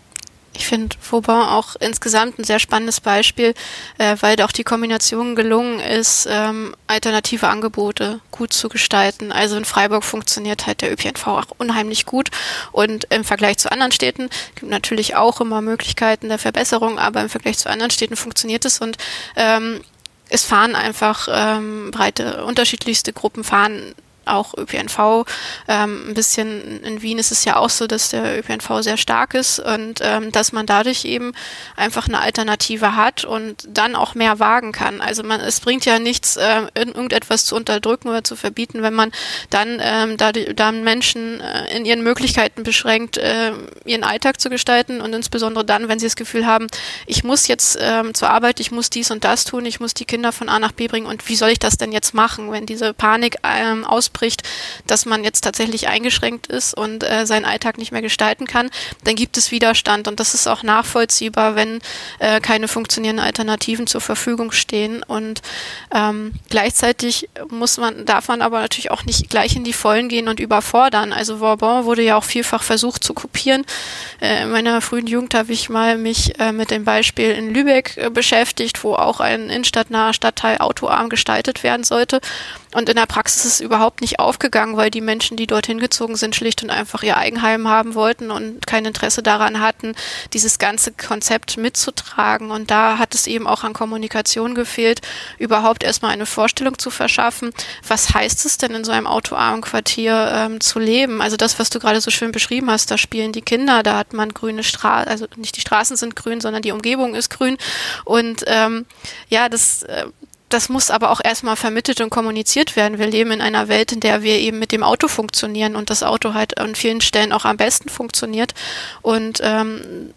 Ich finde Vauban auch insgesamt ein sehr spannendes Beispiel, äh, weil da auch die Kombination gelungen ist, ähm, alternative Angebote gut zu gestalten. Also in Freiburg funktioniert halt der Ö P N V auch unheimlich gut und im Vergleich zu anderen Städten gibt natürlich auch immer Möglichkeiten der Verbesserung, aber im Vergleich zu anderen Städten funktioniert es und ähm, es fahren einfach ähm, breite, unterschiedlichste Gruppen fahren auch Ö P N V. Ähm, ein bisschen in Wien ist es ja auch so, dass der Ö P N V sehr stark ist und ähm, dass man dadurch eben einfach eine Alternative hat und dann auch mehr wagen kann. Also man, es bringt ja nichts, äh, irgendetwas zu unterdrücken oder zu verbieten, wenn man dann ähm, da, die, dann Menschen äh, in ihren Möglichkeiten beschränkt, äh, ihren Alltag zu gestalten und insbesondere dann, wenn sie das Gefühl haben, ich muss jetzt ähm, zur Arbeit, ich muss dies und das tun, ich muss die Kinder von A nach B bringen und wie soll ich das denn jetzt machen, wenn diese Panik ähm, ausbricht, dass man jetzt tatsächlich eingeschränkt ist und äh, seinen Alltag nicht mehr gestalten kann, dann gibt es Widerstand und das ist auch nachvollziehbar, wenn äh, keine funktionierenden Alternativen zur Verfügung stehen und ähm, gleichzeitig muss man, darf man aber natürlich auch nicht gleich in die Vollen gehen und überfordern. Also Vauban wurde ja auch vielfach versucht zu kopieren. Äh, in meiner frühen Jugend habe ich mal mich äh, mit dem Beispiel in Lübeck äh, beschäftigt, wo auch ein innenstadtnaher Stadtteil autoarm gestaltet werden sollte. Und in der Praxis ist es überhaupt nicht aufgegangen, weil die Menschen, die dorthin gezogen sind, schlicht und einfach ihr Eigenheim haben wollten und kein Interesse daran hatten, dieses ganze Konzept mitzutragen. Und da hat es eben auch an Kommunikation gefehlt, überhaupt erstmal eine Vorstellung zu verschaffen, was heißt es denn in so einem autoarmen Quartier ähm, zu leben? Also das, was du gerade so schön beschrieben hast, da spielen die Kinder, da hat man grüne Straßen, also nicht die Straßen sind grün, sondern die Umgebung ist grün. Und ähm, ja, das... Äh, Das muss aber auch erstmal vermittelt und kommuniziert werden. Wir leben in einer Welt, in der wir eben mit dem Auto funktionieren und das Auto halt an vielen Stellen auch am besten funktioniert. Und ähm,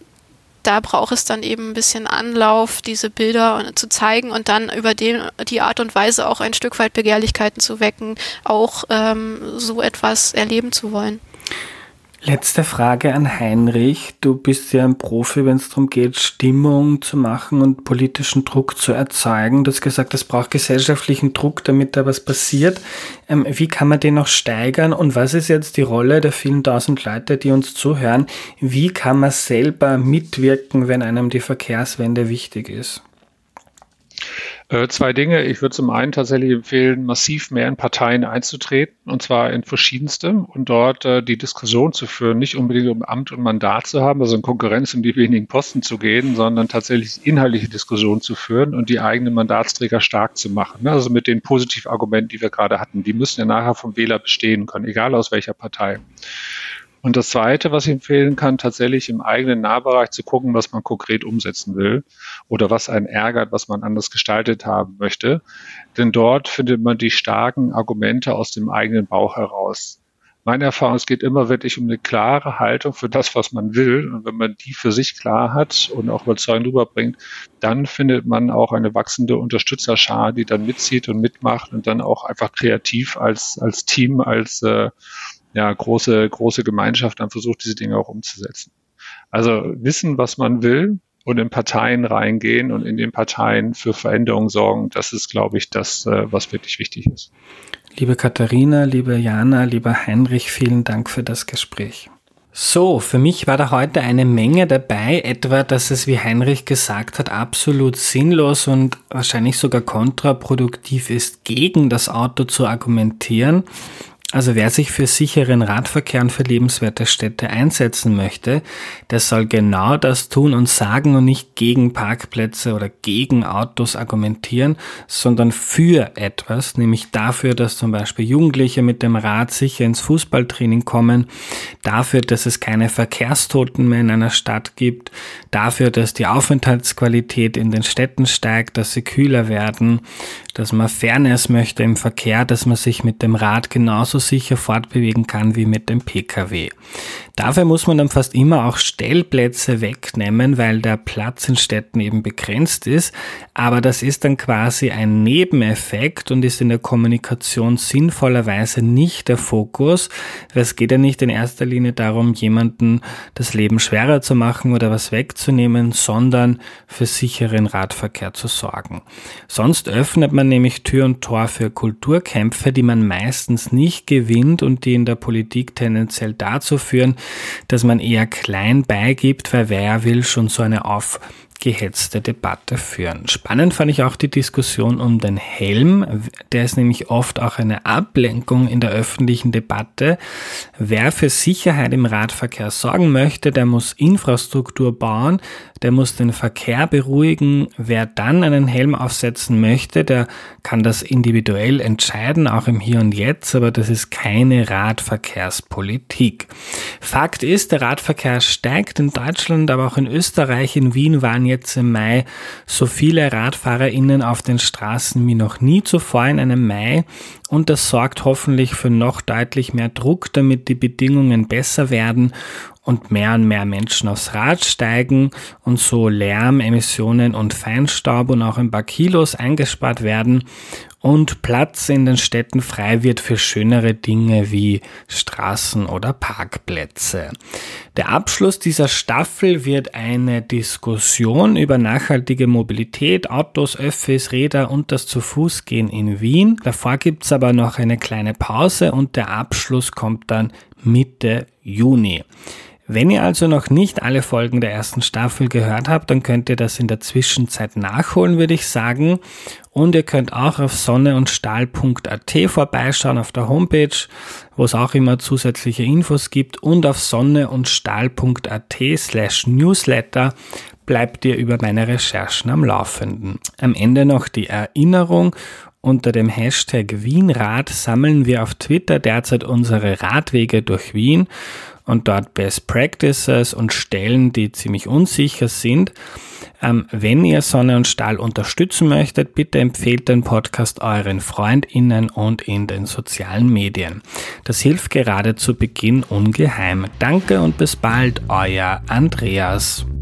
da braucht es dann eben ein bisschen Anlauf, diese Bilder zu zeigen und dann über den, die Art und Weise auch ein Stück weit Begehrlichkeiten zu wecken, auch ähm, so etwas erleben zu wollen. Letzte Frage an Heinrich. Du bist ja ein Profi, wenn es darum geht, Stimmung zu machen und politischen Druck zu erzeugen. Du hast gesagt, es braucht gesellschaftlichen Druck, damit da was passiert. Ähm, wie kann man den noch steigern und was ist jetzt die Rolle der vielen tausend Leute, die uns zuhören? Wie kann man selber mitwirken, wenn einem die Verkehrswende wichtig ist? Äh, zwei Dinge. Ich würde zum einen tatsächlich empfehlen, massiv mehr in Parteien einzutreten, und zwar in verschiedenste, und dort äh, die Diskussion zu führen, nicht unbedingt um Amt und Mandat zu haben, also in Konkurrenz um die wenigen Posten zu gehen, sondern tatsächlich inhaltliche Diskussionen zu führen und die eigenen Mandatsträger stark zu machen. Also mit den Positivargumenten, die wir gerade hatten, die müssen ja nachher vom Wähler bestehen können, egal aus welcher Partei. Und das Zweite, was ich empfehlen kann, tatsächlich im eigenen Nahbereich zu gucken, was man konkret umsetzen will oder was einen ärgert, was man anders gestaltet haben möchte. Denn dort findet man die starken Argumente aus dem eigenen Bauch heraus. Meine Erfahrung, es geht immer wirklich um eine klare Haltung für das, was man will. Und wenn man die für sich klar hat und auch überzeugend rüberbringt, dann findet man auch eine wachsende Unterstützerschar, die dann mitzieht und mitmacht und dann auch einfach kreativ als, als Team, als äh, ja, große, große Gemeinschaft dann versucht, diese Dinge auch umzusetzen. Also wissen, was man will und in Parteien reingehen und in den Parteien für Veränderungen sorgen, das ist, glaube ich, das, was wirklich wichtig ist. Liebe Katharina, liebe Jana, lieber Heinrich, vielen Dank für das Gespräch. So, für mich war da heute eine Menge dabei, etwa, dass es, wie Heinrich gesagt hat, absolut sinnlos und wahrscheinlich sogar kontraproduktiv ist, gegen das Auto zu argumentieren. Also wer sich für sicheren Radverkehr und für lebenswerte Städte einsetzen möchte, der soll genau das tun und sagen und nicht gegen Parkplätze oder gegen Autos argumentieren, sondern für etwas, nämlich dafür, dass zum Beispiel Jugendliche mit dem Rad sicher ins Fußballtraining kommen, dafür, dass es keine Verkehrstoten mehr in einer Stadt gibt, dafür, dass die Aufenthaltsqualität in den Städten steigt, dass sie kühler werden, dass man Fairness möchte im Verkehr, dass man sich mit dem Rad genauso sicher fortbewegen kann wie mit dem Pkw. Dafür muss man dann fast immer auch Stellplätze wegnehmen, weil der Platz in Städten eben begrenzt ist. Aber das ist dann quasi ein Nebeneffekt und ist in der Kommunikation sinnvollerweise nicht der Fokus, weil es geht ja nicht in erster Linie darum, jemanden das Leben schwerer zu machen oder was wegzunehmen, sondern für sicheren Radverkehr zu sorgen. Sonst öffnet man nämlich Tür und Tor für Kulturkämpfe, die man meistens nicht gewinnt und die in der Politik tendenziell dazu führen, dass man eher klein beigibt, weil wer will schon so eine aufgehetzte Debatte führen. Spannend fand ich auch die Diskussion um den Helm. Der ist nämlich oft auch eine Ablenkung in der öffentlichen Debatte. Wer für Sicherheit im Radverkehr sorgen möchte, der muss Infrastruktur bauen, der muss den Verkehr beruhigen. Wer dann einen Helm aufsetzen möchte, der kann das individuell entscheiden, auch im Hier und Jetzt, aber das ist keine Radverkehrspolitik. Fakt ist, der Radverkehr steigt in Deutschland, aber auch in Österreich. In Wien waren jetzt im Mai so viele RadfahrerInnen auf den Straßen wie noch nie zuvor in einem Mai. Und das sorgt hoffentlich für noch deutlich mehr Druck, damit die Bedingungen besser werden und mehr und mehr Menschen aufs Rad steigen und so Lärm, Emissionen und Feinstaub und auch ein paar Kilos eingespart werden und Platz in den Städten frei wird für schönere Dinge wie Straßen oder Parkplätze. Der Abschluss dieser Staffel wird eine Diskussion über nachhaltige Mobilität, Autos, Öffis, Räder und das Zu-Fuß-Gehen in Wien. Davor gibt's aber noch eine kleine Pause und der Abschluss kommt dann Mitte Juni. Wenn ihr also noch nicht alle Folgen der ersten Staffel gehört habt, dann könnt ihr das in der Zwischenzeit nachholen, würde ich sagen. Und ihr könnt auch auf sonne und stahl punkt a t vorbeischauen auf der Homepage, wo es auch immer zusätzliche Infos gibt. Und auf sonne und stahl punkt a t slash newsletter bleibt ihr über meine Recherchen am Laufenden. Am Ende noch die Erinnerung. Unter dem Hashtag Wienrad sammeln wir auf Twitter derzeit unsere Radwege durch Wien und dort Best Practices und Stellen, die ziemlich unsicher sind. Ähm, wenn ihr Sonne und Stahl unterstützen möchtet, bitte empfehlt den Podcast euren FreundInnen und in den sozialen Medien. Das hilft gerade zu Beginn ungeheim. Danke und bis bald, euer Andreas.